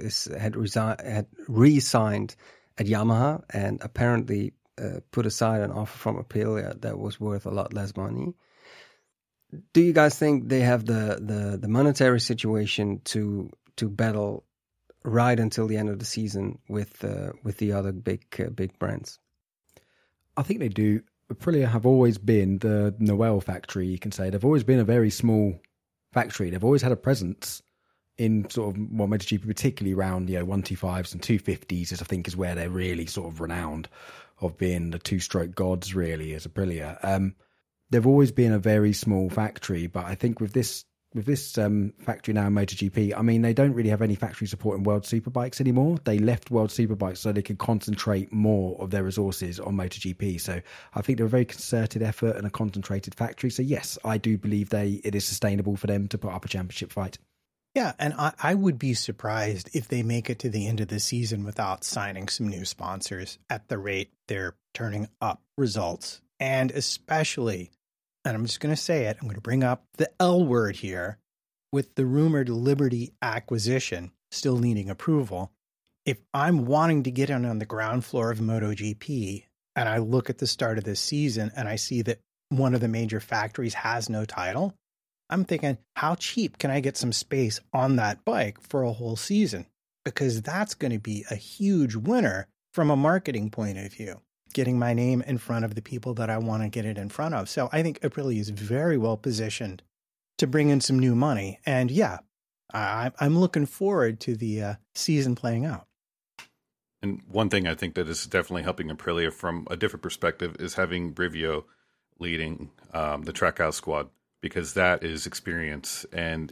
S2: had re-signed at Yamaha and apparently put aside an offer from Aprilia that was worth a lot less money. Do you guys think they have the monetary situation to battle right until the end of the season with the other big brands?
S1: I think they do. Aprilia have always been the Noel factory, you can say. They've always been a very small factory. They've always had a presence in sort of MotoGP, particularly around 125s and 250s, I think is where they're really sort of renowned of being the 2-stroke gods, really, as Aprilia. They've always been a very small factory, but I think with this factory now in MotoGP, I mean, they don't really have any factory support in World Superbikes anymore. They left World Superbikes so they could concentrate more of their resources on MotoGP. So I think they're a very concerted effort and a concentrated factory. So yes, I do believe it is sustainable for them to put up a championship fight.
S3: Yeah, and I would be surprised if they make it to the end of the season without signing some new sponsors at the rate they're turning up results. And especially, and I'm just going to say it, I'm going to bring up the L word here, with the rumored Liberty acquisition still needing approval. If I'm wanting to get in on the ground floor of MotoGP and I look at the start of this season and I see that one of the major factories has no title, I'm thinking, how cheap can I get some space on that bike for a whole season? Because that's going to be a huge winner from a marketing point of view, getting my name in front of the people that I want to get it in front of. So I think Aprilia is very well positioned to bring in some new money. And yeah, I'm looking forward to the season playing out.
S4: And one thing I think that is definitely helping Aprilia from a different perspective is having Brivio leading the Trackhouse squad, because that is experience. And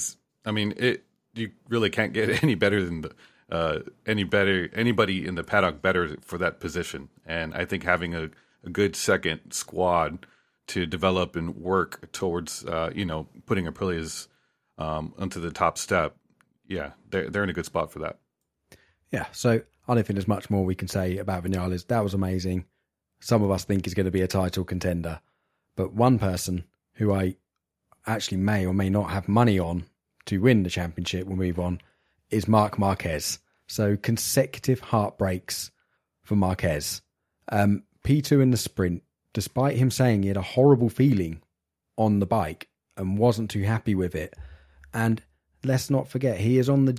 S4: you really can't get any better than anybody in the paddock better for that position. And I think having a good second squad to develop and work towards, putting Aprilia's onto the top step, yeah, they're in a good spot for that.
S1: Yeah, so I don't think there's much more we can say about Vinales. That was amazing. Some of us think he's going to be a title contender. But one person who I actually may or may not have money on to win the championship, we'll move on, is Marc Marquez. So consecutive heartbreaks for Marquez. P2 in the sprint, despite him saying he had a horrible feeling on the bike and wasn't too happy with it. And let's not forget, he is on the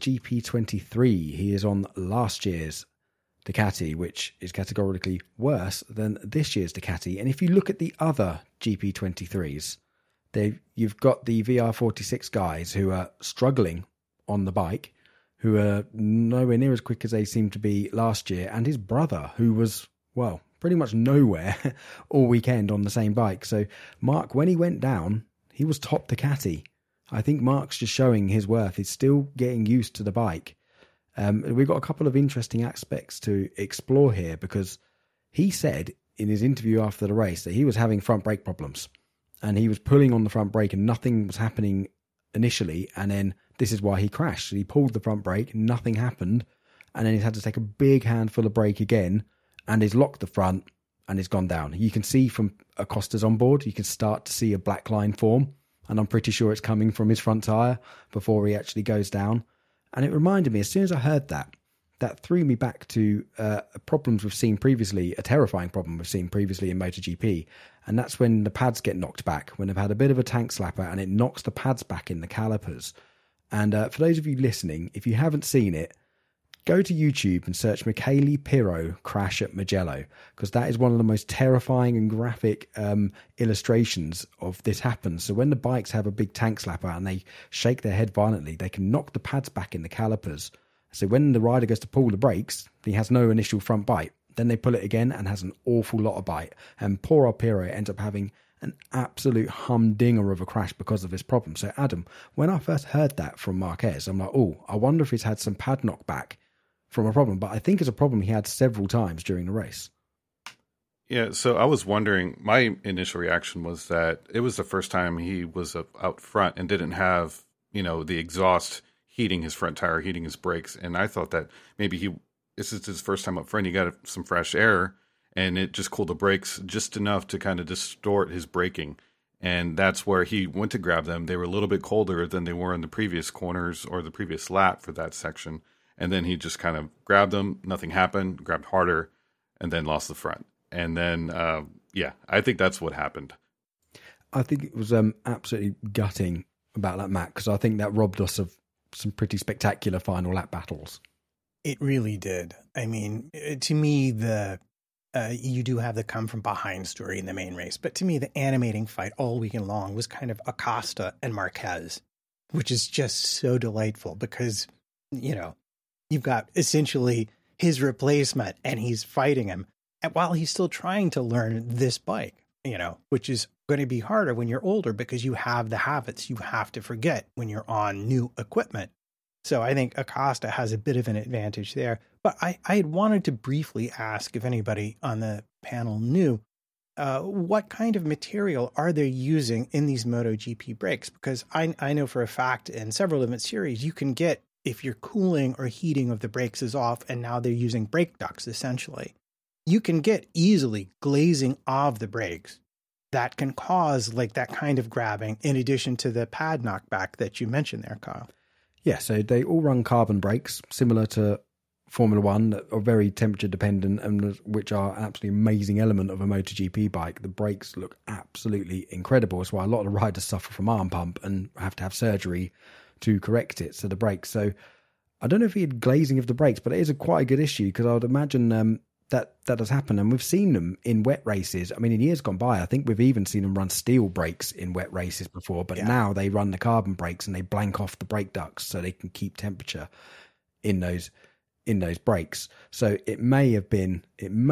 S1: GP23. He is on last year's Ducati, which is categorically worse than this year's Ducati. And if you look at the other GP23s, you've got the VR46 guys who are struggling on the bike, who are nowhere near as quick as they seemed to be last year, and his brother, who was, well, pretty much nowhere all weekend on the same bike. So Marc, when he went down, he was top Ducati. I think Marc's just showing his worth. He's still getting used to the bike. We've got a couple of interesting aspects to explore here, because he said in his interview after the race that he was having front brake problems and he was pulling on the front brake and nothing was happening initially. And then this is why he crashed. So he pulled the front brake, nothing happened. And then he's had to take a big handful of brake again, and he's locked the front and he's gone down. You can see from Acosta's on board, you can start to see a black line form. And I'm pretty sure it's coming from his front tyre before he actually goes down. And it reminded me, as soon as I heard that threw me back to problems we've seen previously, a terrifying problem we've seen previously in MotoGP. And that's when the pads get knocked back, when they've had a bit of a tank slapper and it knocks the pads back in the calipers. And for those of you listening, if you haven't seen it, go to YouTube and search Michele Pirro crash at Mugello, because that is one of the most terrifying and graphic illustrations of this happens. So when the bikes have a big tank slapper and they shake their head violently, they can knock the pads back in the calipers. So when the rider goes to pull the brakes, he has no initial front bite. Then they pull it again and has an awful lot of bite. And poor old Pirro ends up having an absolute humdinger of a crash because of this problem. So Adam, when I first heard that from Marquez, I'm like, oh, I wonder if he's had some pad knockback from a problem. But I think it's a problem he had several times during the race.
S4: Yeah, so I was wondering, my initial reaction was that it was the first time he was out front and didn't have, the exhaust heating his front tire, heating his brakes. And I thought that maybe this is his first time up front, he got some fresh air and it just cooled the brakes just enough to kind of distort his braking. And that's where he went to grab them. They were a little bit colder than they were in the previous corners or the previous lap for that section. And then he just kind of grabbed them. Nothing happened, grabbed harder, and then lost the front. And then, I think that's what happened.
S1: I think it was absolutely gutting about that, Matt, because I think that robbed us of some pretty spectacular final lap battles.
S3: It really did. I mean, to me, you do have the come from behind story in the main race. But to me, the animating fight all weekend long was kind of Acosta and Marquez, which is just so delightful because, you've got essentially his replacement and he's fighting him while he's still trying to learn this bike, which is going to be harder when you're older because you have the habits you have to forget when you're on new equipment. So I think Acosta has a bit of an advantage there. But I had wanted to briefly ask if anybody on the panel knew what kind of material are they using in these MotoGP brakes? Because I know for a fact in several different series, you can get, if your cooling or heating of the brakes is off and now they're using brake ducts, essentially, you can get easily glazing of the brakes that can cause like that kind of grabbing in addition to the pad knockback that you mentioned there, Kyle.
S1: Yeah, so they all run carbon brakes, similar to Formula One, that are very temperature dependent and which are an absolutely amazing element of a MotoGP bike. The brakes look absolutely incredible. That's why a lot of riders suffer from arm pump and have to have surgery to correct it. So the brakes. So I don't know if he had glazing of the brakes, but it is quite a good issue because I would imagine that does happen. And we've seen them in wet races. I mean, in years gone by, I think we've even seen them run steel brakes in wet races before, but now they run the carbon brakes and they blank off the brake ducts so they can keep temperature in those brakes. So it may have been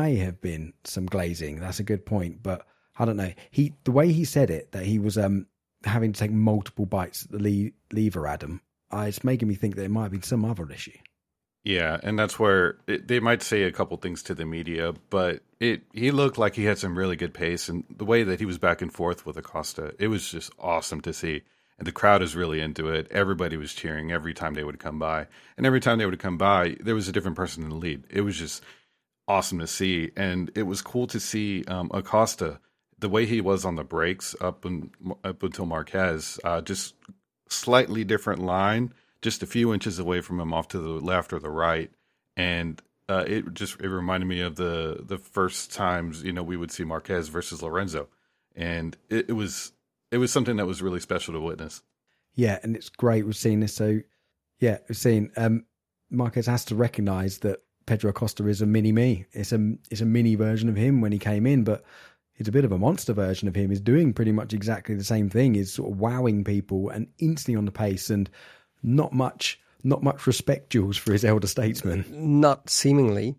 S1: some glazing. That's a good point, but I don't know. The way he said it, that he was having to take multiple bites at the lever, Adam, it's making me think that it might have been some other issue.
S4: Yeah, and that's where they might say a couple things to the media, but he looked like he had some really good pace, and the way that he was back and forth with Acosta, it was just awesome to see. And the crowd is really into it. Everybody was cheering every time they would come by. And every time they would come by, there was a different person in the lead. It was just awesome to see. And it was cool to see Acosta, the way he was on the brakes up until Marquez, just slightly different line, just a few inches away from him off to the left or the right. And it reminded me of the first times, we would see Marquez versus Lorenzo. And it was something that was really special to witness.
S1: Yeah, and it's great we've seen this. So, yeah, we've seen Marquez has to recognise that Pedro Acosta is a mini-me. It's a mini version of him when he came in, but it's a bit of a monster version of him. He's doing pretty much exactly the same thing. He's sort of wowing people and instantly on the pace, and not much respect, Jules, for his elder statesman.
S2: Not seemingly.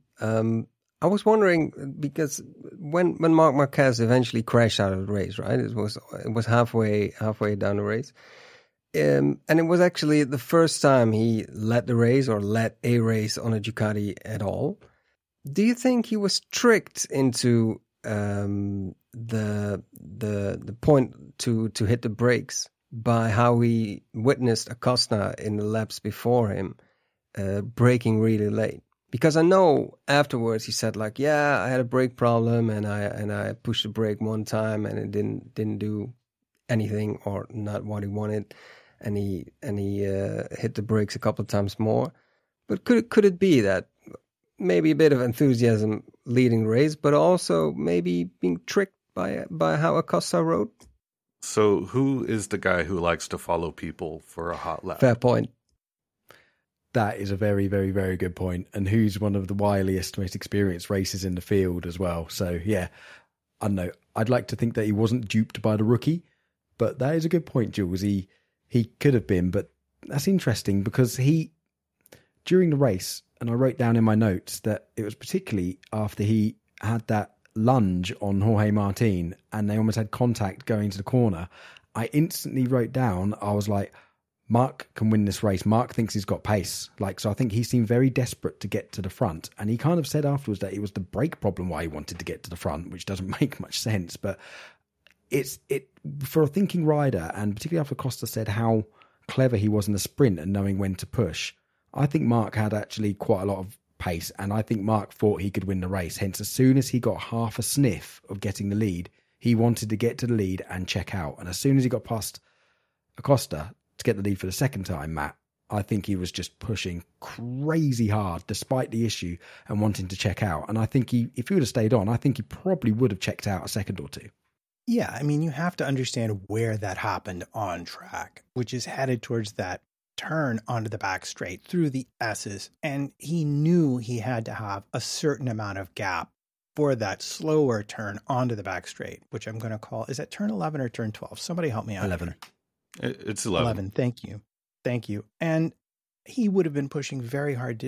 S2: I was wondering, because when Marc Marquez eventually crashed out of the race, right? It was halfway down the race. And it was actually the first time he led a race on a Ducati at all. Do you think he was tricked into the point to hit the brakes by how he witnessed Acosta in the laps before him braking really late? Because I know afterwards he said like, yeah, I had a brake problem and I pushed the brake one time and it didn't do anything or not what he wanted, and he hit the brakes a couple of times more. But could it be that maybe a bit of enthusiasm leading the race, but also maybe being tricked by how Acosta rode?
S4: So who is the guy who likes to follow people for a hot lap?
S2: Fair point.
S1: That is a very, very, very good point. And who's one of the wiliest, most experienced racers in the field as well. So, yeah, I don't know. I'd like to think that he wasn't duped by the rookie, but that is a good point, Jules. He could have been, but that's interesting because during the race, and I wrote down in my notes that it was particularly after he had that lunge on Jorge Martin and they almost had contact going to the corner, I instantly wrote down, I was like, Marc can win this race. Marc thinks he's got pace. So I think he seemed very desperate to get to the front. And he kind of said afterwards that it was the brake problem why he wanted to get to the front, which doesn't make much sense. But it for a thinking rider, and particularly after Costa said how clever he was in the sprint and knowing when to push, I think Marc had actually quite a lot of pace. And I think Marc thought he could win the race. Hence, as soon as he got half a sniff of getting the lead, he wanted to get to the lead and check out. And as soon as he got past Acosta to get the lead for the second time, Matt, I think he was just pushing crazy hard despite the issue and wanting to check out. And I think if he would have stayed on, I think he probably would have checked out a second or two.
S3: Yeah, I mean, you have to understand where that happened on track, which is headed towards that turn onto the back straight through the S's. And he knew he had to have a certain amount of gap for that slower turn onto the back straight, which I'm going to call, is that turn 11 or turn 12? Somebody help me out.
S1: 11.
S4: It's 11.
S3: Thank you. And he would have been pushing very hard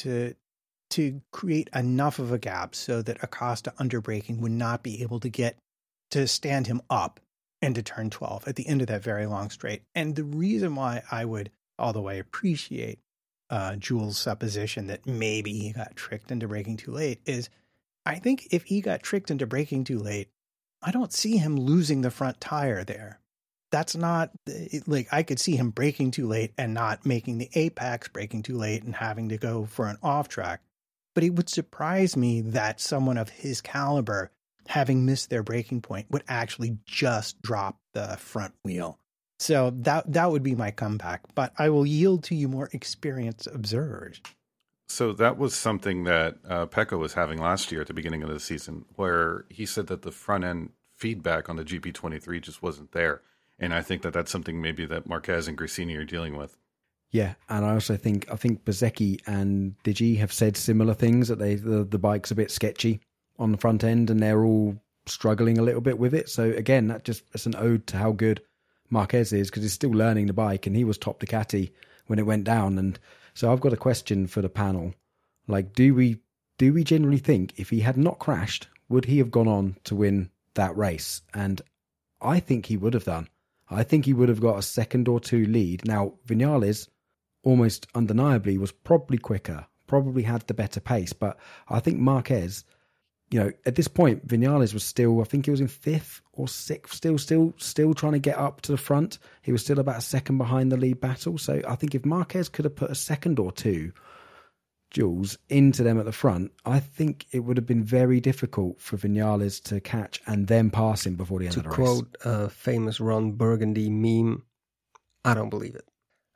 S3: to create enough of a gap so that Acosta under braking would not be able to stand him up into turn 12 at the end of that very long straight. And the reason why I would, although I appreciate Jules' supposition that maybe he got tricked into braking too late, is I think if he got tricked into braking too late, I don't see him losing the front tire there. That's not, like, I could see him braking too late and not making the apex, braking too late and having to go for an off track. But it would surprise me that someone of his caliber, having missed their braking point, would actually just drop the front wheel. So that would be my comeback. But I will yield to you more experienced observers.
S4: So that was something that Pecco was having last year at the beginning of the season, where he said that the front end feedback on the GP23 just wasn't there. And I think that that's something maybe that Marquez and Gresini are dealing with.
S1: Yeah, and I also think Bezzecchi and Digi have said similar things, that the bike's a bit sketchy on the front end and they're all struggling a little bit with it. So again, that's an ode to how good Marquez is, because he's still learning the bike and he was top Ducati when it went down. And so I've got a question for the panel. Like, do we generally think if he had not crashed, would he have gone on to win that race? And I think he would have done. I think he would have got a second or two lead. Now, Vinales, almost undeniably, was probably quicker, probably had the better pace. But I think Marquez, at this point, Vinales was still, I think he was in 5th or 6th, still trying to get up to the front. He was still about a second behind the lead battle. So I think if Marquez could have put a second or two, Jules, into them at the front, I think it would have been very difficult for Vinales to catch and then pass him before the end of the race.
S2: To quote a famous Ron Burgundy meme, I don't believe it.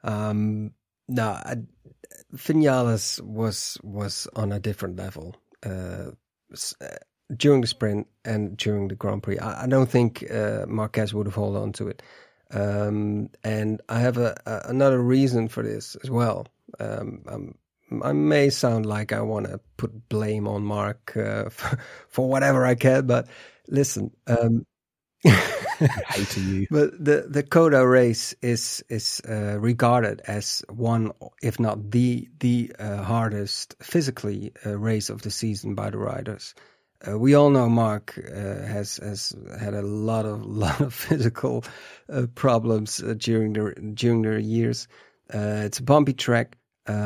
S2: Vinales was on a different level during the sprint and during the Grand Prix. I don't think Marquez would have held on to it. And I have another reason for this as well. I may sound like I want to put blame on Mark for whatever I can, but listen,
S1: hate to you.
S2: But the Coda race is regarded as one, if not the hardest physically race of the season by the riders. We all know Mark has had a lot of physical problems during the years. It's a bumpy track.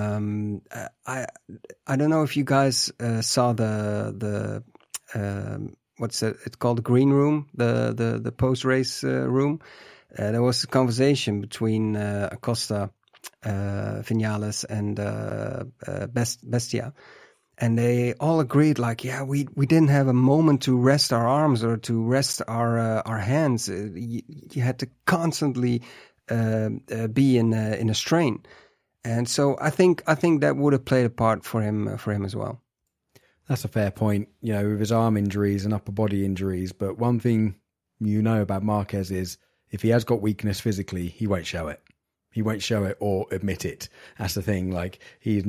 S2: I don't know if you guys saw the what's it? It's called the green room, the post race room. There was a conversation between Acosta, Vinales, and Bestia, and they all agreed, like, yeah, we didn't have a moment to rest our arms or to rest our hands. You had to constantly be in a strain. And so I think that would have played a part for him as well.
S1: That's a fair point, with his arm injuries and upper body injuries. But one thing about Marquez is if he has got weakness physically, he won't show it. He won't show it or admit it. That's the thing. Like, he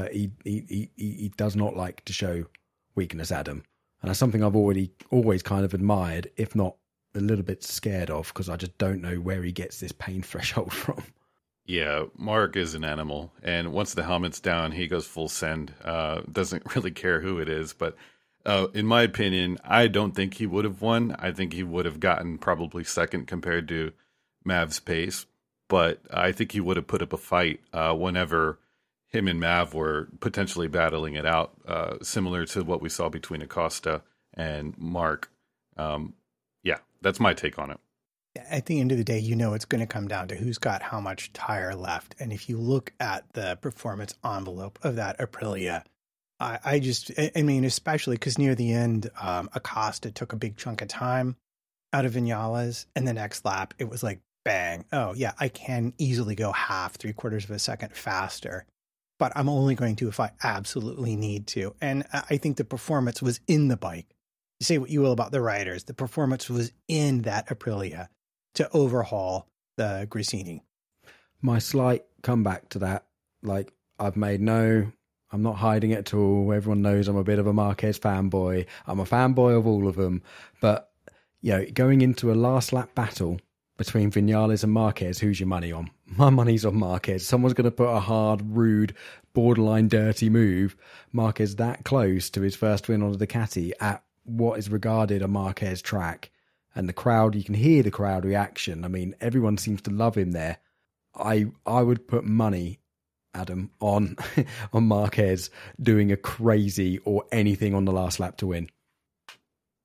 S1: does not like to show weakness, Adam. And that's something I've always kind of admired, if not a little bit scared of, because I just don't know where he gets this pain threshold from.
S4: Yeah, Mark is an animal, and once the helmet's down, he goes full send. Doesn't really care who it is, but in my opinion, I don't think he would have won. I think he would have gotten probably second compared to Mav's pace, but I think he would have put up a fight whenever him and Mav were potentially battling it out, similar to what we saw between Acosta and Mark. Yeah, that's my take on it.
S3: At the end of the day, it's going to come down to who's got how much tire left. And if you look at the performance envelope of that Aprilia, I mean, especially because near the end, Acosta took a big chunk of time out of Vinales. And the next lap, it was like, bang. Oh, yeah, I can easily go 3/4 of a second faster. But I'm only going to if I absolutely need to. And I think the performance was in the bike. You say what you will about the riders. The performance was in that Aprilia to overhaul the Gresini.
S1: My slight comeback to that, like, I'm not hiding it at all. Everyone knows I'm a bit of a Marquez fanboy. I'm a fanboy of all of them. But, going into a last lap battle between Vinales and Marquez, who's your money on? My money's on Marquez. Someone's going to put a hard, rude, borderline dirty move. Marquez that close to his first win on the Ducati at what is regarded a Marquez track. And the crowd, you can hear the crowd reaction. I mean, everyone seems to love him there. I would put money, Adam, on Marquez doing a crazy or anything on the last lap to win.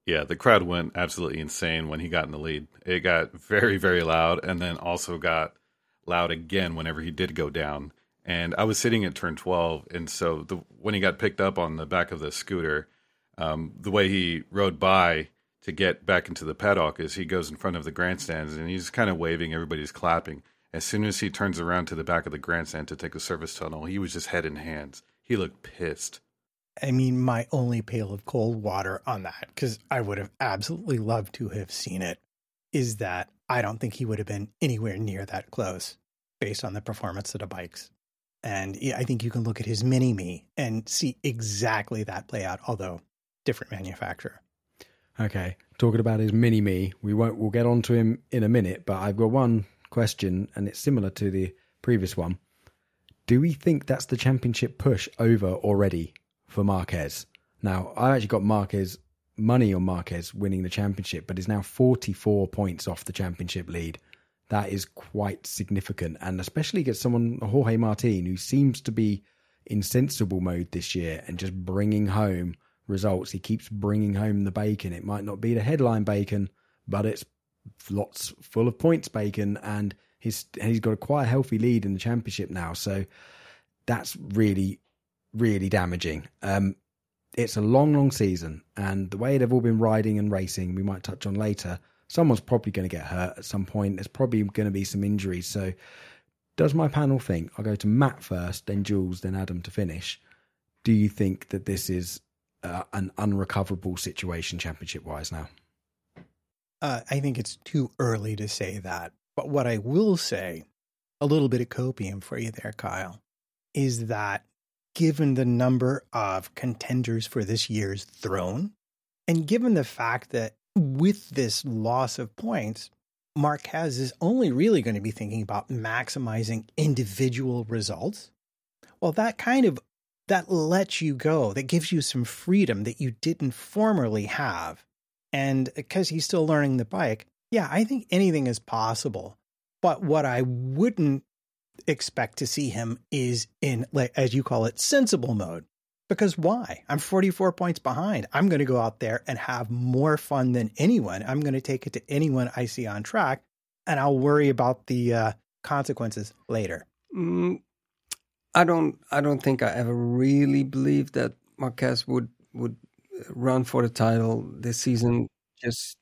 S4: Yeah, the crowd went absolutely insane when he got in the lead. It got very, very loud, and then also got loud again whenever he did go down. And I was sitting at turn 12, and so when he got picked up on the back of the scooter, the way he rode by to get back into the paddock is he goes in front of the grandstands, and he's kind of waving, everybody's clapping. As soon as he turns around to the back of the grandstand to take the service tunnel, he was just head in hands. He looked pissed.
S3: I mean, my only pail of cold water on that, because I would have absolutely loved to have seen it, is that I don't think he would have been anywhere near that close based on the performance of the bikes. And I think you can look at his Mini-Me and see exactly that play out, although different manufacturer.
S1: Okay, talking about his Mini-Me, we'll get on to him in a minute, but I've got one question, and it's similar to the previous one. Do we think that's the championship push over already for Marquez? Now, I actually got money on Marquez winning the championship, but is now 44 points off the championship lead. That is quite significant, and especially against someone, Jorge Martin, who seems to be in sensible mode this year and just bringing home results. He keeps bringing home the bacon. It might not be the headline bacon, but it's lots full of points bacon, and he's got quite a healthy lead in the championship now. So that's really, really damaging. It's a long season, and the way they've all been riding and racing, we might touch on later, someone's probably going to get hurt at some point. There's probably going to be some injuries. So does my panel think, I'll go to Matt first, then Jules, then Adam to finish. Do you think that this is an unrecoverable situation championship-wise now?
S3: I think it's too early to say that. But what I will say, a little bit of copium for you there, Kyle, is that given the number of contenders for this year's throne, and given the fact that with this loss of points, Marquez is only really going to be thinking about maximizing individual results. Well, that lets you go. That gives you some freedom that you didn't formerly have. And because he's still learning the bike, yeah, I think anything is possible. But what I wouldn't expect to see him is in, like, as you call it, sensible mode. Because why? I'm 44 points behind. I'm going to go out there and have more fun than anyone. I'm going to take it to anyone I see on track, and I'll worry about the consequences later.
S2: I don't think I ever really believed that Marquez would run for the title this season. Just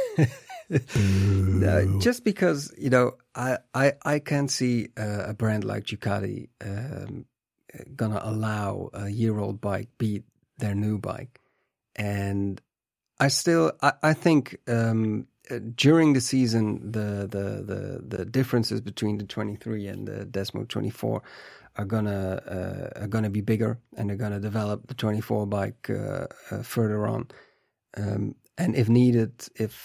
S2: just because, I can see a brand like Ducati gonna allow a year-old bike beat their new bike, and I think during the season the differences between the 23 and the Desmo 24 are gonna be bigger, and they're gonna develop the 24 bike further on, and if needed,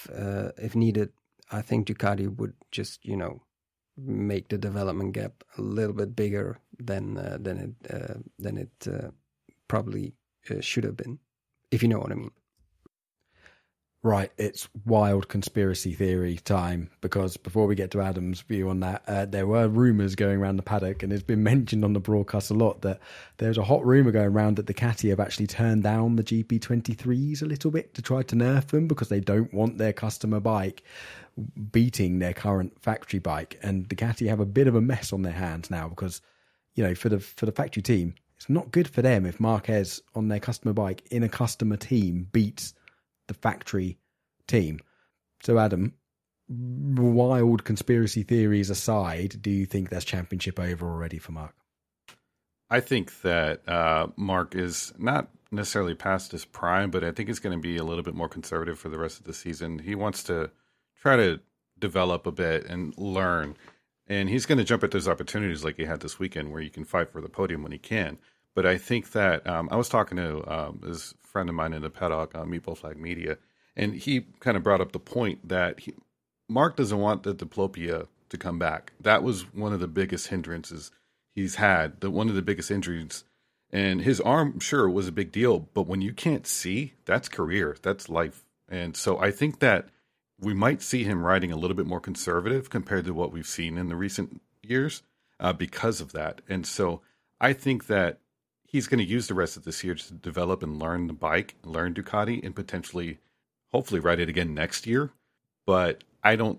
S2: I think Ducati would just make the development gap a little bit bigger than it probably should have been, if you know what I mean.
S1: Right, it's wild conspiracy theory time, because before we get to Adam's view on that, there were rumours going around the paddock, and it's been mentioned on the broadcast a lot that there's a hot rumour going around that Ducati have actually turned down the GP23s a little bit to try to nerf them, because they don't want their customer bike beating their current factory bike. And Ducati have a bit of a mess on their hands now, because for the factory team, it's not good for them if Marquez on their customer bike in a customer team beats the factory team. So Adam, wild conspiracy theories aside, do you think that's championship over already for Marc?
S4: I think that Marc is not necessarily past his prime, but I think he's going to be a little bit more conservative for the rest of the season. He wants to try to develop a bit and learn, and he's going to jump at those opportunities like he had this weekend where you can fight for the podium when he can. But I think that I was talking to this friend of mine in the paddock on Meatball Flag Media, and he kind of brought up the point that Marc doesn't want the diplopia to come back. That was one of the biggest hindrances he's had, one of the biggest injuries. And his arm, sure, was a big deal, but when you can't see, that's career, that's life. And so I think that we might see him riding a little bit more conservative compared to what we've seen in the recent years because of that. And so I think that he's going to use the rest of this year to develop and learn the bike, learn Ducati, and potentially, hopefully ride it again next year. But I'm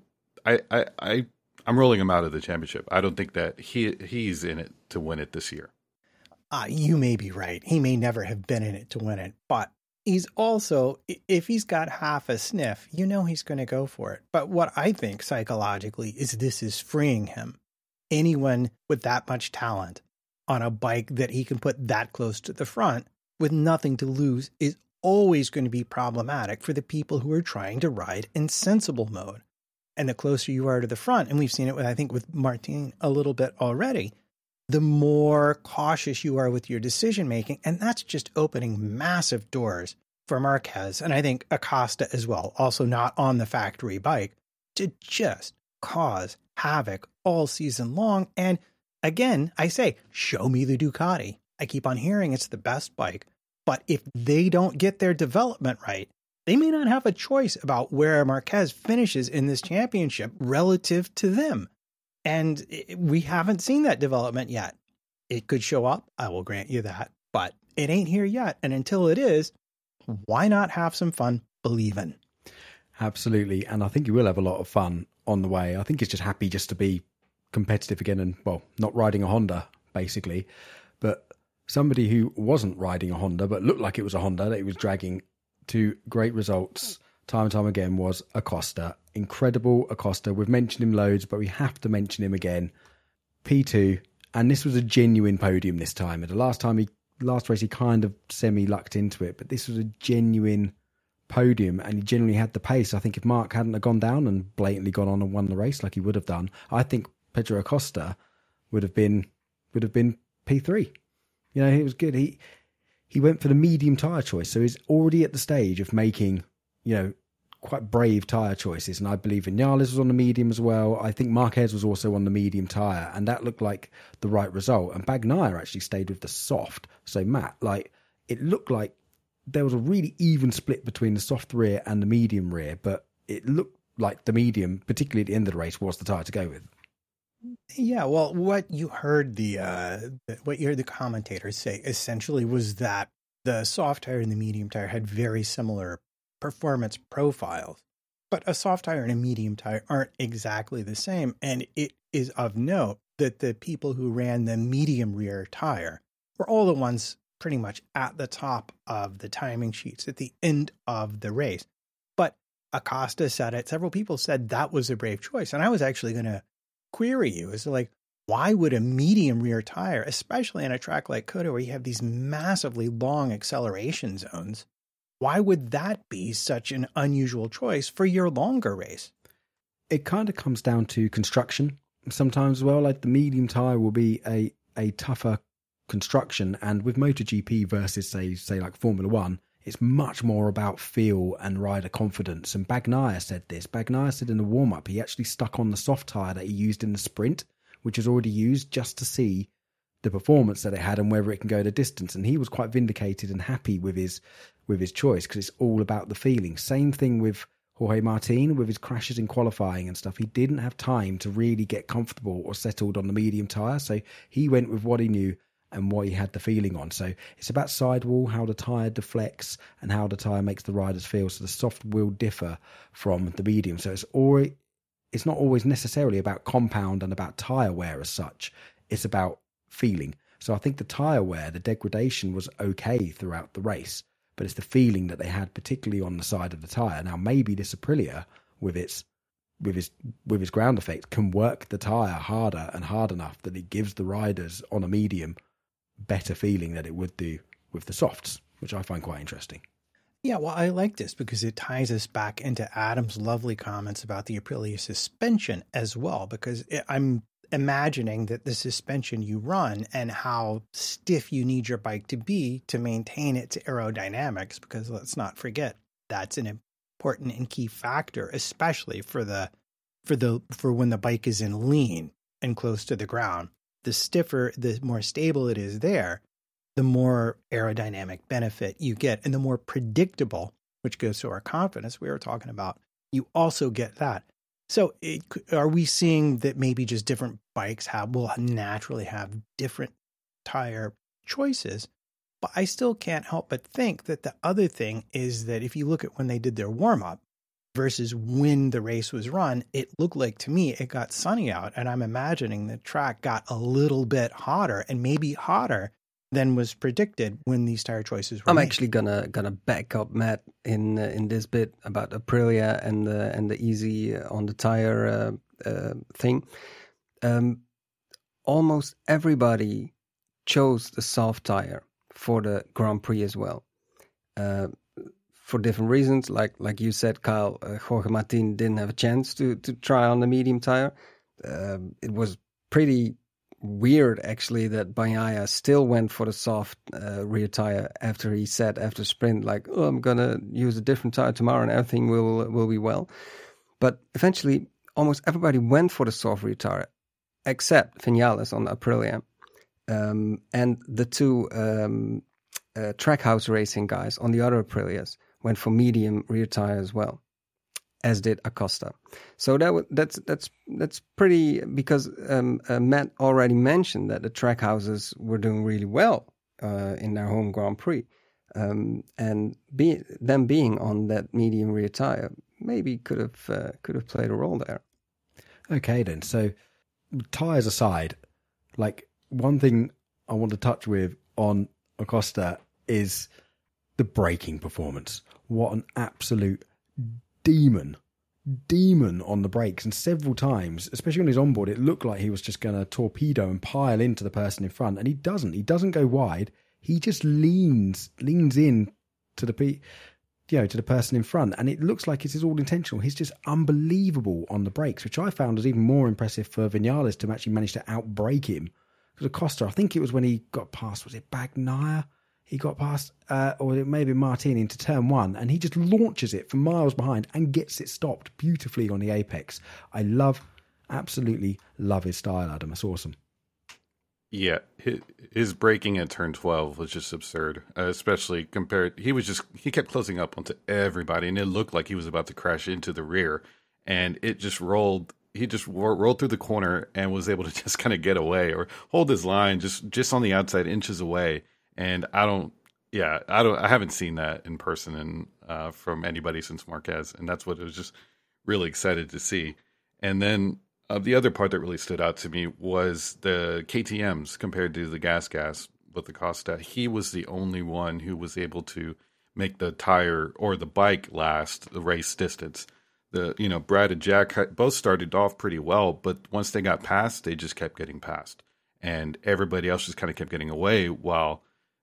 S4: rolling him out of the championship. I don't think that he's in it to win it this year.
S3: You may be right. He may never have been in it to win it, but he's also, if he's got half a sniff, he's going to go for it. But what I think psychologically is this is freeing him. Anyone with that much talent on a bike that he can put that close to the front with nothing to lose is always going to be problematic for the people who are trying to ride in sensible mode. And the closer you are to the front, and we've seen it with Martin a little bit already, the more cautious you are with your decision making. And that's just opening massive doors for Marquez. And I think Acosta as well, also not on the factory bike, to just cause havoc all season long. And again, I say, show me the Ducati. I keep on hearing it's the best bike. But if they don't get their development right, they may not have a choice about where Marquez finishes in this championship relative to them. And we haven't seen that development yet. It could show up, I will grant you that, but it ain't here yet. And until it is, why not have some fun believing?
S1: Absolutely. And I think you will have a lot of fun on the way. I think he's just happy just to be competitive again and, well, not riding a Honda, basically. But somebody who wasn't riding a Honda, but looked like it was a Honda that he was dragging to great results time and time again was Acosta. Incredible Acosta. We've mentioned him loads, but we have to mention him again. P2, and this was a genuine podium this time. At the last race he kind of semi-lucked into it, but this was a genuine podium, and he genuinely had the pace. I think if Mark hadn't have gone down and blatantly gone on and won the race like he would have done, I think Pedro Acosta would have been P3. He was good. He went for the medium tyre choice, so he's already at the stage of making, quite brave tyre choices. And I believe Vinales was on the medium as well. I think Marquez was also on the medium tyre, and that looked like the right result. And Bagnaia actually stayed with the soft. So Matt, it looked like there was a really even split between the soft rear and the medium rear, but it looked like the medium, particularly at the end of the race, was the tyre to go with.
S3: Yeah, well, what you heard the commentators say essentially was that the soft tire and the medium tire had very similar performance profiles, but a soft tire and a medium tire aren't exactly the same. And it is of note that the people who ran the medium rear tire were all the ones pretty much at the top of the timing sheets at the end of the race. But Acosta said it. Several people said that was a brave choice. And I was actually going to query you as to why would a medium rear tire, especially on a track like COTA where you have these massively long acceleration zones, why would that be such an unusual choice for your longer race?
S1: It kind of comes down to construction sometimes as well. Like the medium tire will be a tougher construction, and with MotoGP versus say like Formula One, it's much more about feel and rider confidence. And Bagnaia said this. Bagnaia said in the warm-up he actually stuck on the soft tyre that he used in the sprint, which is already used, just to see the performance that it had and whether it can go the distance. And he was quite vindicated and happy with his choice, because it's all about the feeling. Same thing with Jorge Martin with his crashes in qualifying and stuff. He didn't have time to really get comfortable or settled on the medium tyre, so he went with what he knew and what he had the feeling on. So it's about sidewall, how the tyre deflects and how the tyre makes the riders feel. So the soft will differ from the medium. So it's not always necessarily about compound and about tyre wear as such. It's about feeling. So I think the tyre wear, the degradation was okay throughout the race, but it's the feeling that they had, particularly on the side of the tyre. Now maybe this Aprilia with his ground effect can work the tyre harder and hard enough that it gives the riders on a medium better feeling than it would do with the softs, which I find quite interesting.
S3: Yeah, well, I like this because it ties us back into Adam's lovely comments about the Aprilia suspension as well, because I'm imagining that the suspension you run and how stiff you need your bike to be to maintain its aerodynamics, because let's not forget that's an important and key factor, especially for when the bike is in lean and close to the ground. The stiffer, the more stable it is there, the more aerodynamic benefit you get, and the more predictable, which goes to our confidence we were talking about, you also get that. So are we seeing that maybe just different bikes will naturally have different tire choices, But I still can't help but think that the other thing is that if you look at when they did their warm-up versus when the race was run, it looked like to me it got sunny out, and I'm imagining the track got a little bit hotter and maybe hotter than was predicted when these tire choices were
S2: I'm
S3: made.
S2: actually gonna back up Matt in this bit about Aprilia and the easy on the tire thing. Almost everybody chose the soft tire for the Grand Prix as well, for different reasons. Like you said, Kyle, Jorge Martin didn't have a chance to try on the medium tire. It was pretty weird, actually, that Bagnaia still went for the soft rear tire after he said after sprint, like, "Oh, I'm gonna use a different tire tomorrow and everything will be well." But eventually, almost everybody went for the soft rear tire, except Vinales on Aprilia. And the two Trackhouse Racing guys on the other Aprilias went for medium rear tire as well, as did Acosta. So that's pretty, because Matt already mentioned that the Trackhouses were doing really well in their home Grand Prix, and them being on that medium rear tire maybe could have played a role there.
S1: Okay, then. So tires aside, like, one thing I want to touch with on Acosta is the braking performance. What an absolute demon on the brakes. And several times, especially on his onboard, it looked like he was just going to torpedo and pile into the person in front. And he doesn't go wide. He just leans in to the person in front. And it looks like it's all intentional. He's just unbelievable on the brakes, which I found was even more impressive for Vinales to actually manage to outbrake him. Because Acosta, I think it was when he got past, was it Bagnaia? He got past, or it may have been Martin, into turn one, and he just launches it from miles behind and gets it stopped beautifully on the apex. I absolutely love his style, Adam. It's awesome.
S4: Yeah, his braking at turn 12 was just absurd, especially compared. He kept closing up onto everybody, and it looked like he was about to crash into the rear, and it just rolled. He just rolled through the corner and was able to just kind of get away or hold his line just on the outside, inches away. And I haven't seen that in person and from anybody since Marquez, and that's what I was just really excited to see. And then the other part that really stood out to me was the KTMs compared to the gas with Acosta. He was the only one who was able to make the tire or the bike last the race distance. Brad and Jack both started off pretty well, but once they got past, they just kept getting past, and everybody else just kind of kept getting away, while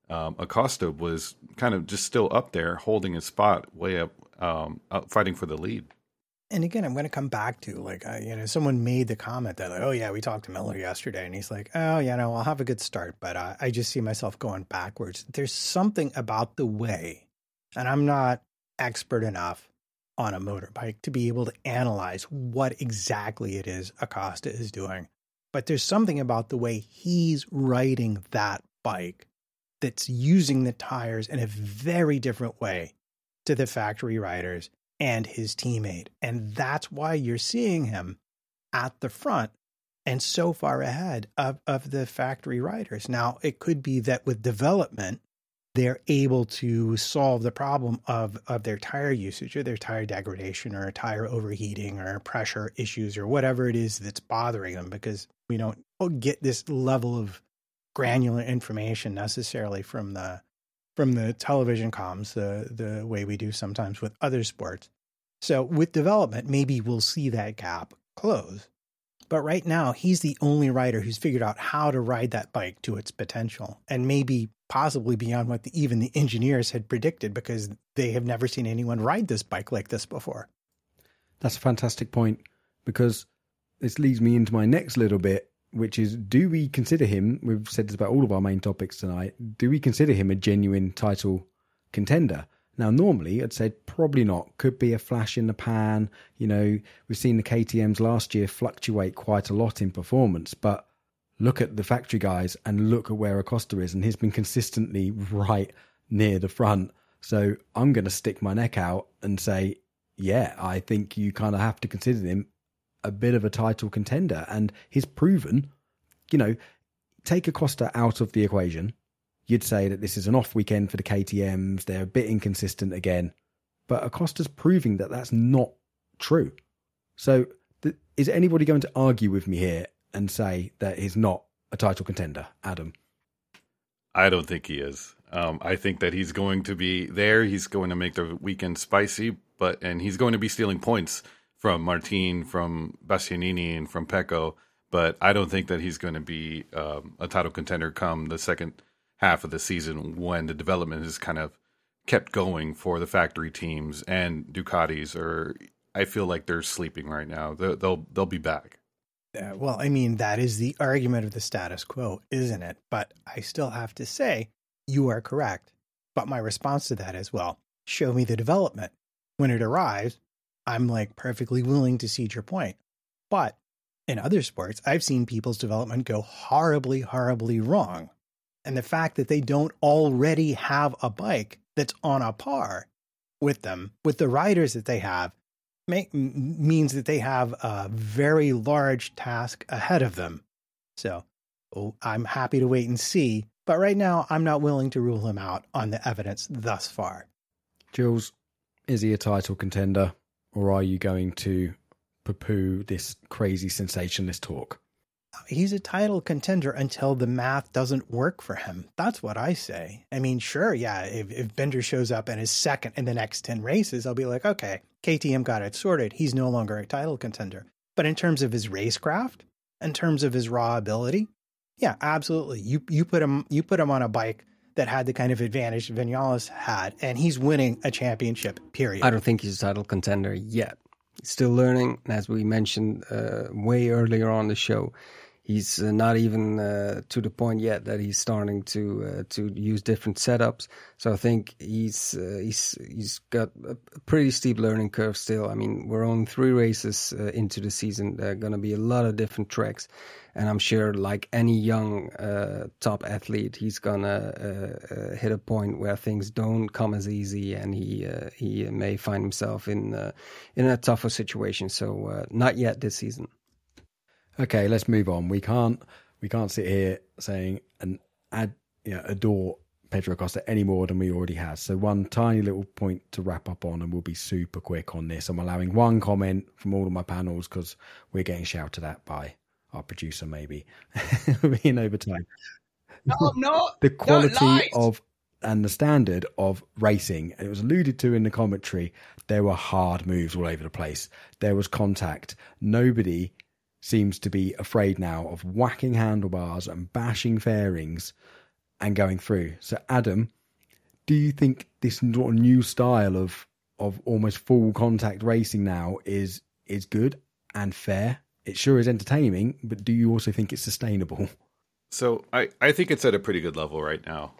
S4: Acosta was kind of just still up there, holding his spot way up, fighting for the lead.
S3: And again, I'm going to come back to, someone made the comment that, like, oh yeah, we talked to Miller yesterday, and he's like, oh yeah, no, I'll have a good start, but I just see myself going backwards. There's something about the way, and I'm not expert enough on a motorbike to be able to analyze what exactly it is Acosta is doing. But there's something about the way he's riding that bike that's using the tires in a very different way to the factory riders and his teammate. And that's why you're seeing him at the front and so far ahead of the factory riders. Now, it could be that with development, they're able to solve the problem of their tire usage or their tire degradation or tire overheating or pressure issues or whatever it is that's bothering them, because we don't get this level of granular information necessarily from the television comms the way we do sometimes with other sports. So with development, maybe we'll see that gap close. But right now, he's the only rider who's figured out how to ride that bike to its potential, and maybe possibly beyond what even the engineers had predicted, because they have never seen anyone ride this bike like this before.
S1: That's a fantastic point, because this leads me into my next little bit, which is, do we consider him, we've said this about all of our main topics tonight, do we consider him a genuine title contender? Now, normally, I'd say probably not. Could be a flash in the pan. We've seen the KTMs last year fluctuate quite a lot in performance, but look at the factory guys and look at where Acosta is, and he's been consistently right near the front. So I'm going to stick my neck out and say, yeah, I think you kind of have to consider him a bit of a title contender. And he's proven, take Acosta out of the equation. you'd say that this is an off weekend for the KTMs. They're a bit inconsistent again. But Acosta's proving that that's not true. So is anybody going to argue with me here and say that he's not a title contender, Adam?
S4: I don't think he is. I think that he's going to be there. He's going to make the weekend spicy, and he's going to be stealing points from Martin, from Bastianini, and from Pecco. But I don't think that he's going to be a title contender come the second half of the season when the development is kind of kept going for the factory teams and Ducatis. Or I feel like they're sleeping right now. They'll be back.
S3: Well, I mean, that is the argument of the status quo, isn't it? But I still have to say, you are correct. But my response to that is, well, show me the development. When it arrives, I'm like perfectly willing to cede your point. But in other sports, I've seen people's development go horribly, horribly wrong. And the fact that they don't already have a bike that's on a par with them, with the riders that they have, means that they have a very large task ahead of them. So I'm happy to wait and see. But right now, I'm not willing to rule him out on the evidence thus far.
S1: Jules, is he a title contender, or are you going to poo-poo this crazy sensationalist talk?
S3: He's a title contender until the math doesn't work for him. That's what I say. I mean, sure, yeah, if Binder shows up and is second in the next 10 races, I'll be like, okay, KTM got it sorted. He's no longer a title contender. But in terms of his racecraft, in terms of his raw ability, yeah, absolutely. You put him on a bike that had the kind of advantage Vinales had, and he's winning a championship, period.
S2: I don't think he's a title contender yet. He's still learning, and as we mentioned way earlier on the show, he's not even to the point yet that he's starting to use different setups. So I think he's got a pretty steep learning curve still. I mean, we're only 3 races into the season. There are going to be a lot of different tracks, and I'm sure, like any young top athlete, he's gonna hit a point where things don't come as easy, and he may find himself in a tougher situation. So not yet this season.
S1: Okay, let's move on. We can't sit here saying and adore Pedro Acosta any more than we already have. So one tiny little point to wrap up on, and we'll be super quick on this. I'm allowing one comment from all of my panels because we're getting shouted at by our producer, maybe being over time.
S3: No, I'm not.
S1: The quality of and the standard of racing, and it was alluded to in the commentary, there were hard moves all over the place. There was contact. Nobody seems to be afraid now of whacking handlebars and bashing fairings and going through. So, Adam, do you think this sort of new style of almost full contact racing now is good and fair? It sure is entertaining, but do you also think it's sustainable?
S4: So I think it's at a pretty good level right now.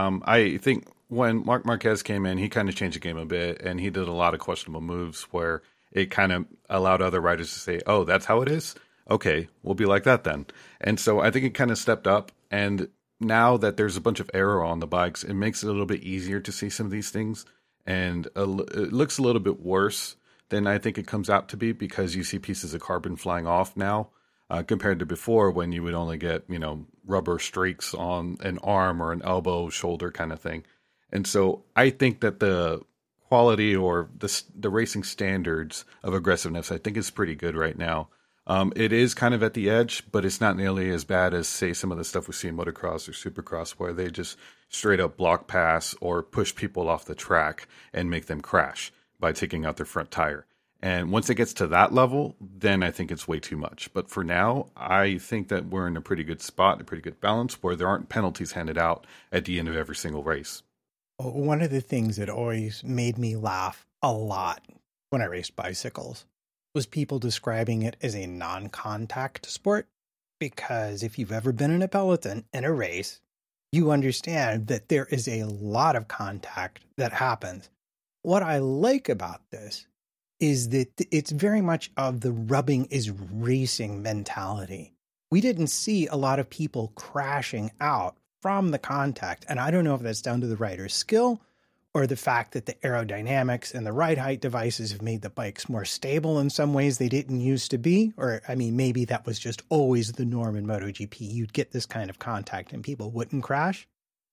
S4: I think when Marc Marquez came in, he kind of changed the game a bit, and he did a lot of questionable moves where it kind of allowed other riders to say, oh, that's how it is? Okay, we'll be like that then. And so I think it kind of stepped up, and now that there's a bunch of aero on the bikes, it makes it a little bit easier to see some of these things, and it looks a little bit worse than I think it comes out to be, because you see pieces of carbon flying off now compared to before, when you would only get, rubber streaks on an arm or an elbow, shoulder kind of thing. And so I think that the quality or the racing standards of aggressiveness, I think, is pretty good right now. It is kind of at the edge, but it's not nearly as bad as, say, some of the stuff we see in motocross or supercross, where they just straight up block pass or push people off the track and make them crash by taking out their front tire. And once it gets to that level, then I think it's way too much. But for now, I think that we're in a pretty good spot, a pretty good balance, where there aren't penalties handed out at the end of every single race.
S3: One of the things that always made me laugh a lot when I raced bicycles was people describing it as a non-contact sport. Because if you've ever been in a peloton in a race, you understand that there is a lot of contact that happens. What I like about this is that it's very much of the rubbing is racing mentality. We didn't see a lot of people crashing out from the contact. And I don't know if that's down to the rider's skill or the fact that the aerodynamics and the ride height devices have made the bikes more stable in some ways they didn't used to be. Or, I mean, maybe that was just always the norm in MotoGP. You'd get this kind of contact and people wouldn't crash.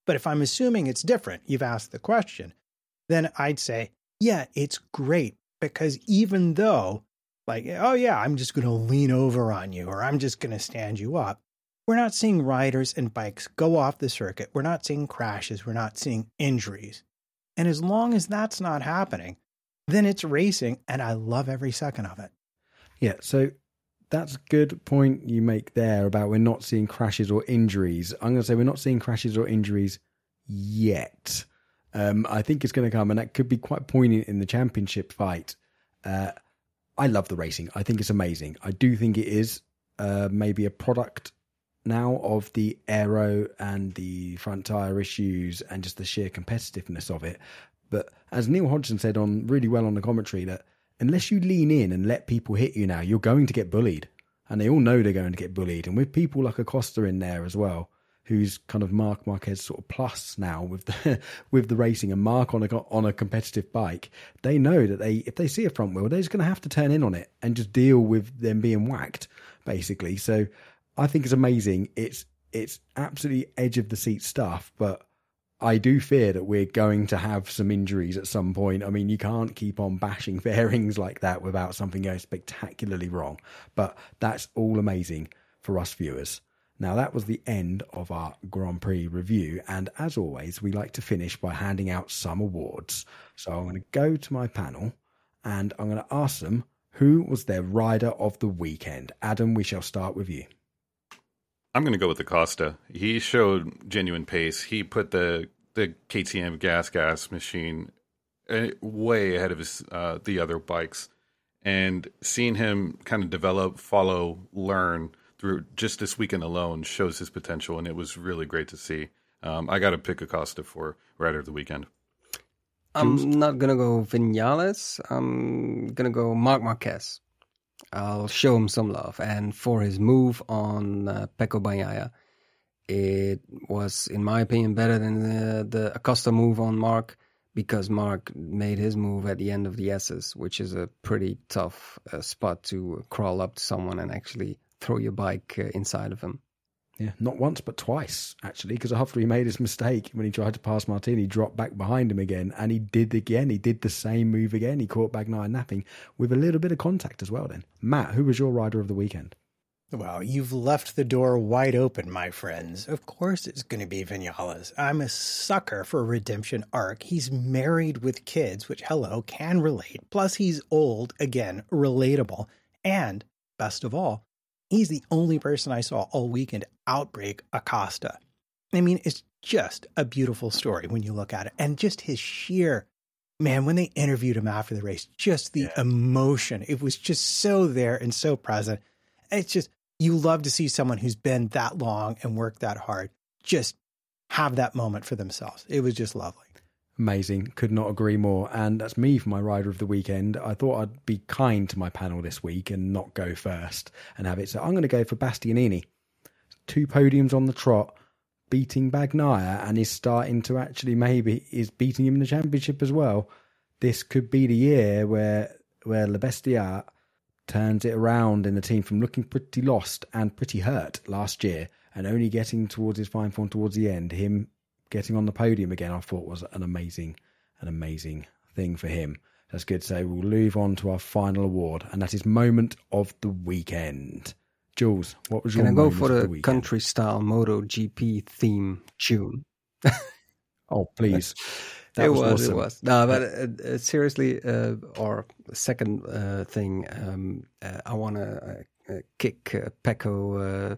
S3: But if I'm assuming it's different, you've asked the question, then I'd say, yeah, it's great. Because even though, like, oh yeah, I'm just going to lean over on you, or I'm just going to stand you up, we're not seeing riders and bikes go off the circuit. We're not seeing crashes. We're not seeing injuries. And as long as that's not happening, then it's racing, and I love every second of it.
S1: Yeah, so that's a good point you make there about we're not seeing crashes or injuries. I'm going to say we're not seeing crashes or injuries yet. I think it's going to come, and that could be quite poignant in the championship fight. I love the racing. I think it's amazing. I do think it is maybe a product now of the aero and the front tyre issues and just the sheer competitiveness of it. But as Neil Hodgson said really well on the commentary, that unless you lean in and let people hit you now, you're going to get bullied. And they all know they're going to get bullied. And with people like Acosta in there as well, who's kind of Marc Marquez sort of plus now with the racing, and Marc on a competitive bike, they know that if they see a front wheel, they're just going to have to turn in on it and just deal with them being whacked, basically. So I think it's amazing. It's absolutely edge of the seat stuff, but I do fear that we're going to have some injuries at some point. I mean, you can't keep on bashing fairings like that without something going spectacularly wrong. But that's all amazing for us viewers. Now, that was the end of our Grand Prix review. And as always, we like to finish by handing out some awards. So I'm going to go to my panel and I'm going to ask them who was their rider of the weekend. Adam, we shall start with you.
S4: I'm going to go with Acosta. He showed genuine pace. He put the KTM gas machine way ahead of the other bikes. And seeing him kind of develop, follow, learn through just this weekend alone shows his potential, and it was really great to see. I got to pick Acosta for rider of the weekend.
S2: I'm not going to go Vinales. I'm going to go Marc Marquez. I'll show him some love. And for his move on Pecco Bagnaia, it was, in my opinion, better than the Acosta move on Marc, because Marc made his move at the end of the S's, which is a pretty tough spot to crawl up to someone and actually throw your bike inside of him.
S1: Yeah, not once, but twice, actually, because after he made his mistake, when he tried to pass Martini, he dropped back behind him again, and he did again. He did the same move again. He caught Bagnaia napping with a little bit of contact as well then. Matt, who was your rider of the weekend?
S3: Well, you've left the door wide open, my friends. Of course it's going to be Vinales. I'm a sucker for a redemption arc. He's married with kids, which, hello, can relate. Plus, he's old, again, relatable. And, best of all, he's the only person I saw all weekend outbreak Acosta. I mean, it's just a beautiful story when you look at it. And just his sheer, man, when they interviewed him after the race, just the emotion. It was just so there and so present. It's just, you love to see someone who's been that long and worked that hard just have that moment for themselves. It was just lovely.
S1: Amazing. Could not agree more. And that's me for my rider of the weekend. I thought I'd be kind to my panel this week and not go first and have it. So I'm going to go for Bastianini. 2 podiums on the trot, beating Bagnaia, and is starting to actually maybe is beating him in the championship as well. This could be the year where Le Bestiaire turns it around in the team from looking pretty lost and pretty hurt last year and only getting towards his fine form towards the end. Him getting on the podium again, I thought was an amazing thing for him. That's good. So we'll move on to our final award, and that is Moment of the Weekend. Jules, what was your moment of the weekend?
S2: Can I go for the country-style MotoGP theme tune?
S1: Oh, please.
S2: It was. No, but seriously, or second thing, I want to kick Pecco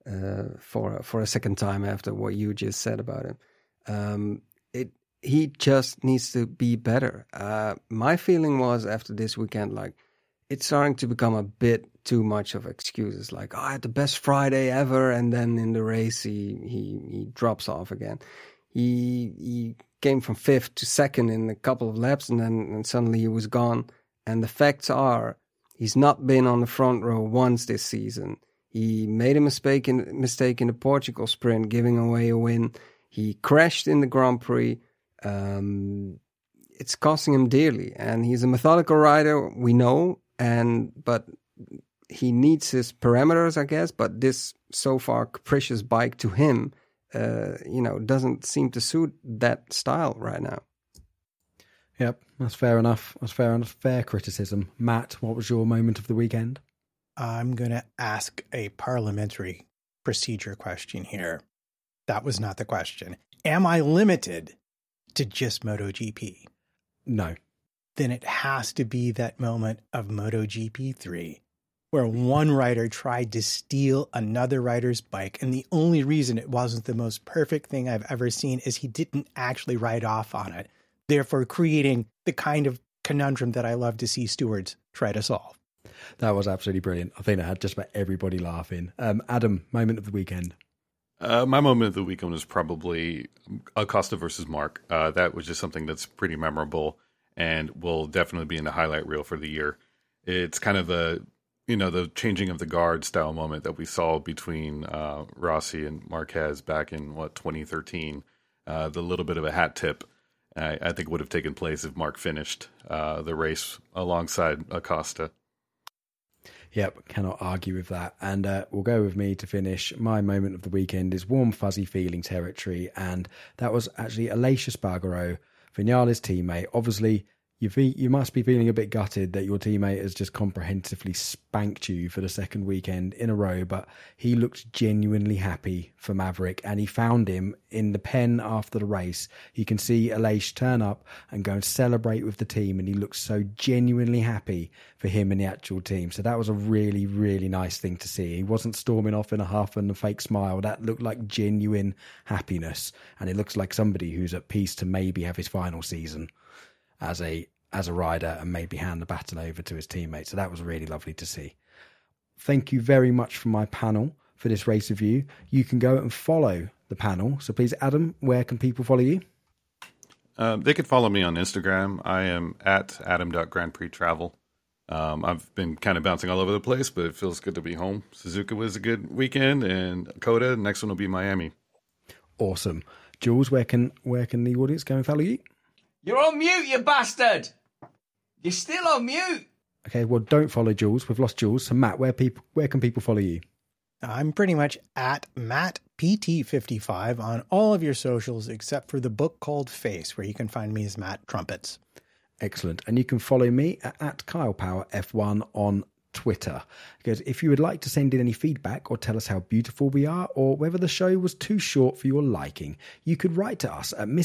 S2: for a second time after what you just said about him. He just needs to be better. My feeling was after this weekend, like, it's starting to become a bit too much of excuses. Like, I had the best Friday ever, and then in the race he drops off again. He came from 5th to 2nd in a couple of laps, and suddenly he was gone. And the facts are, he's not been on the front row once this season. He made a mistake in the Portugal sprint, giving away a win. He crashed in the Grand Prix. It's costing him dearly, and he's a methodical rider, we know, but he needs his parameters, I guess. But this so far capricious bike to him doesn't seem to suit that style right now.
S1: Yep, that's fair enough. Fair criticism. Matt, what was your moment of the weekend?
S3: I'm going to ask a parliamentary procedure question here. That was not the question. Am I limited to just MotoGP?
S1: No.
S3: Then it has to be that moment of MotoGP 3 where one rider tried to steal another rider's bike. And the only reason it wasn't the most perfect thing I've ever seen is he didn't actually ride off on it, therefore creating the kind of conundrum that I love to see stewards try to solve.
S1: That was absolutely brilliant. I think that had just about everybody laughing. Adam, moment of the weekend.
S4: My moment of the weekend was probably Acosta versus Mark. That was just something that's pretty memorable and will definitely be in the highlight reel for the year. It's kind of the changing of the guard style moment that we saw between Rossi and Marquez back in 2013. The little bit of a hat tip, I think, would have taken place if Mark finished the race alongside Acosta.
S1: Yep, cannot argue with that. And we'll go with me to finish. My moment of the weekend is warm, fuzzy feeling territory. And that was actually Aleix Espargaro, Vinales' teammate. Obviously, you must be feeling a bit gutted that your teammate has just comprehensively spanked you for the second weekend in a row, but he looked genuinely happy for Maverick, and he found him in the pen after the race. You can see Aleix turn up and go and celebrate with the team, and he looked so genuinely happy for him and the actual team. So that was a really, really nice thing to see. He wasn't storming off in a huff and a fake smile. That looked like genuine happiness, and it looks like somebody who's at peace to maybe have his final season as a rider and maybe hand the baton over to his teammates. So that was really lovely to see. Thank you very much from my panel for this race review. You can go and follow the panel. So please, Adam, where can people follow you?
S4: They could follow me on Instagram. I am at adam.grandprixtravel. I've been kind of bouncing all over the place, but it feels good to be home. Suzuka was a good weekend, and Coda, next one will be Miami.
S1: Awesome. Jules, where can the audience go and follow you?
S5: You're on mute, you bastard! You're still on mute!
S1: Okay, well, don't follow Jules. We've lost Jules. So, Matt, where can people follow you?
S3: I'm pretty much at MattPT55 on all of your socials except for the book called Face, where you can find me as Matt Trumpets.
S1: Excellent. And you can follow me at KylePowerF1 on Twitter. Because if you would like to send in any feedback or tell us how beautiful we are or whether the show was too short for your liking, you could write to us at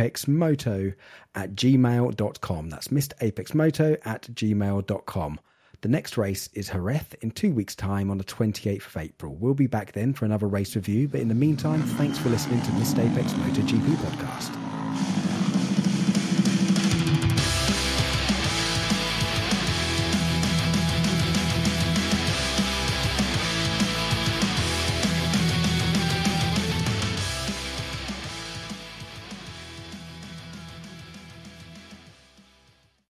S1: mrapexmoto@gmail.com. That's mrapexmoto@gmail.com. The next race is Jerez in 2 weeks' time on the 28th of April. We'll be back then for another race review, but in the meantime, thanks for listening to Mr. Apex MotoGP podcast.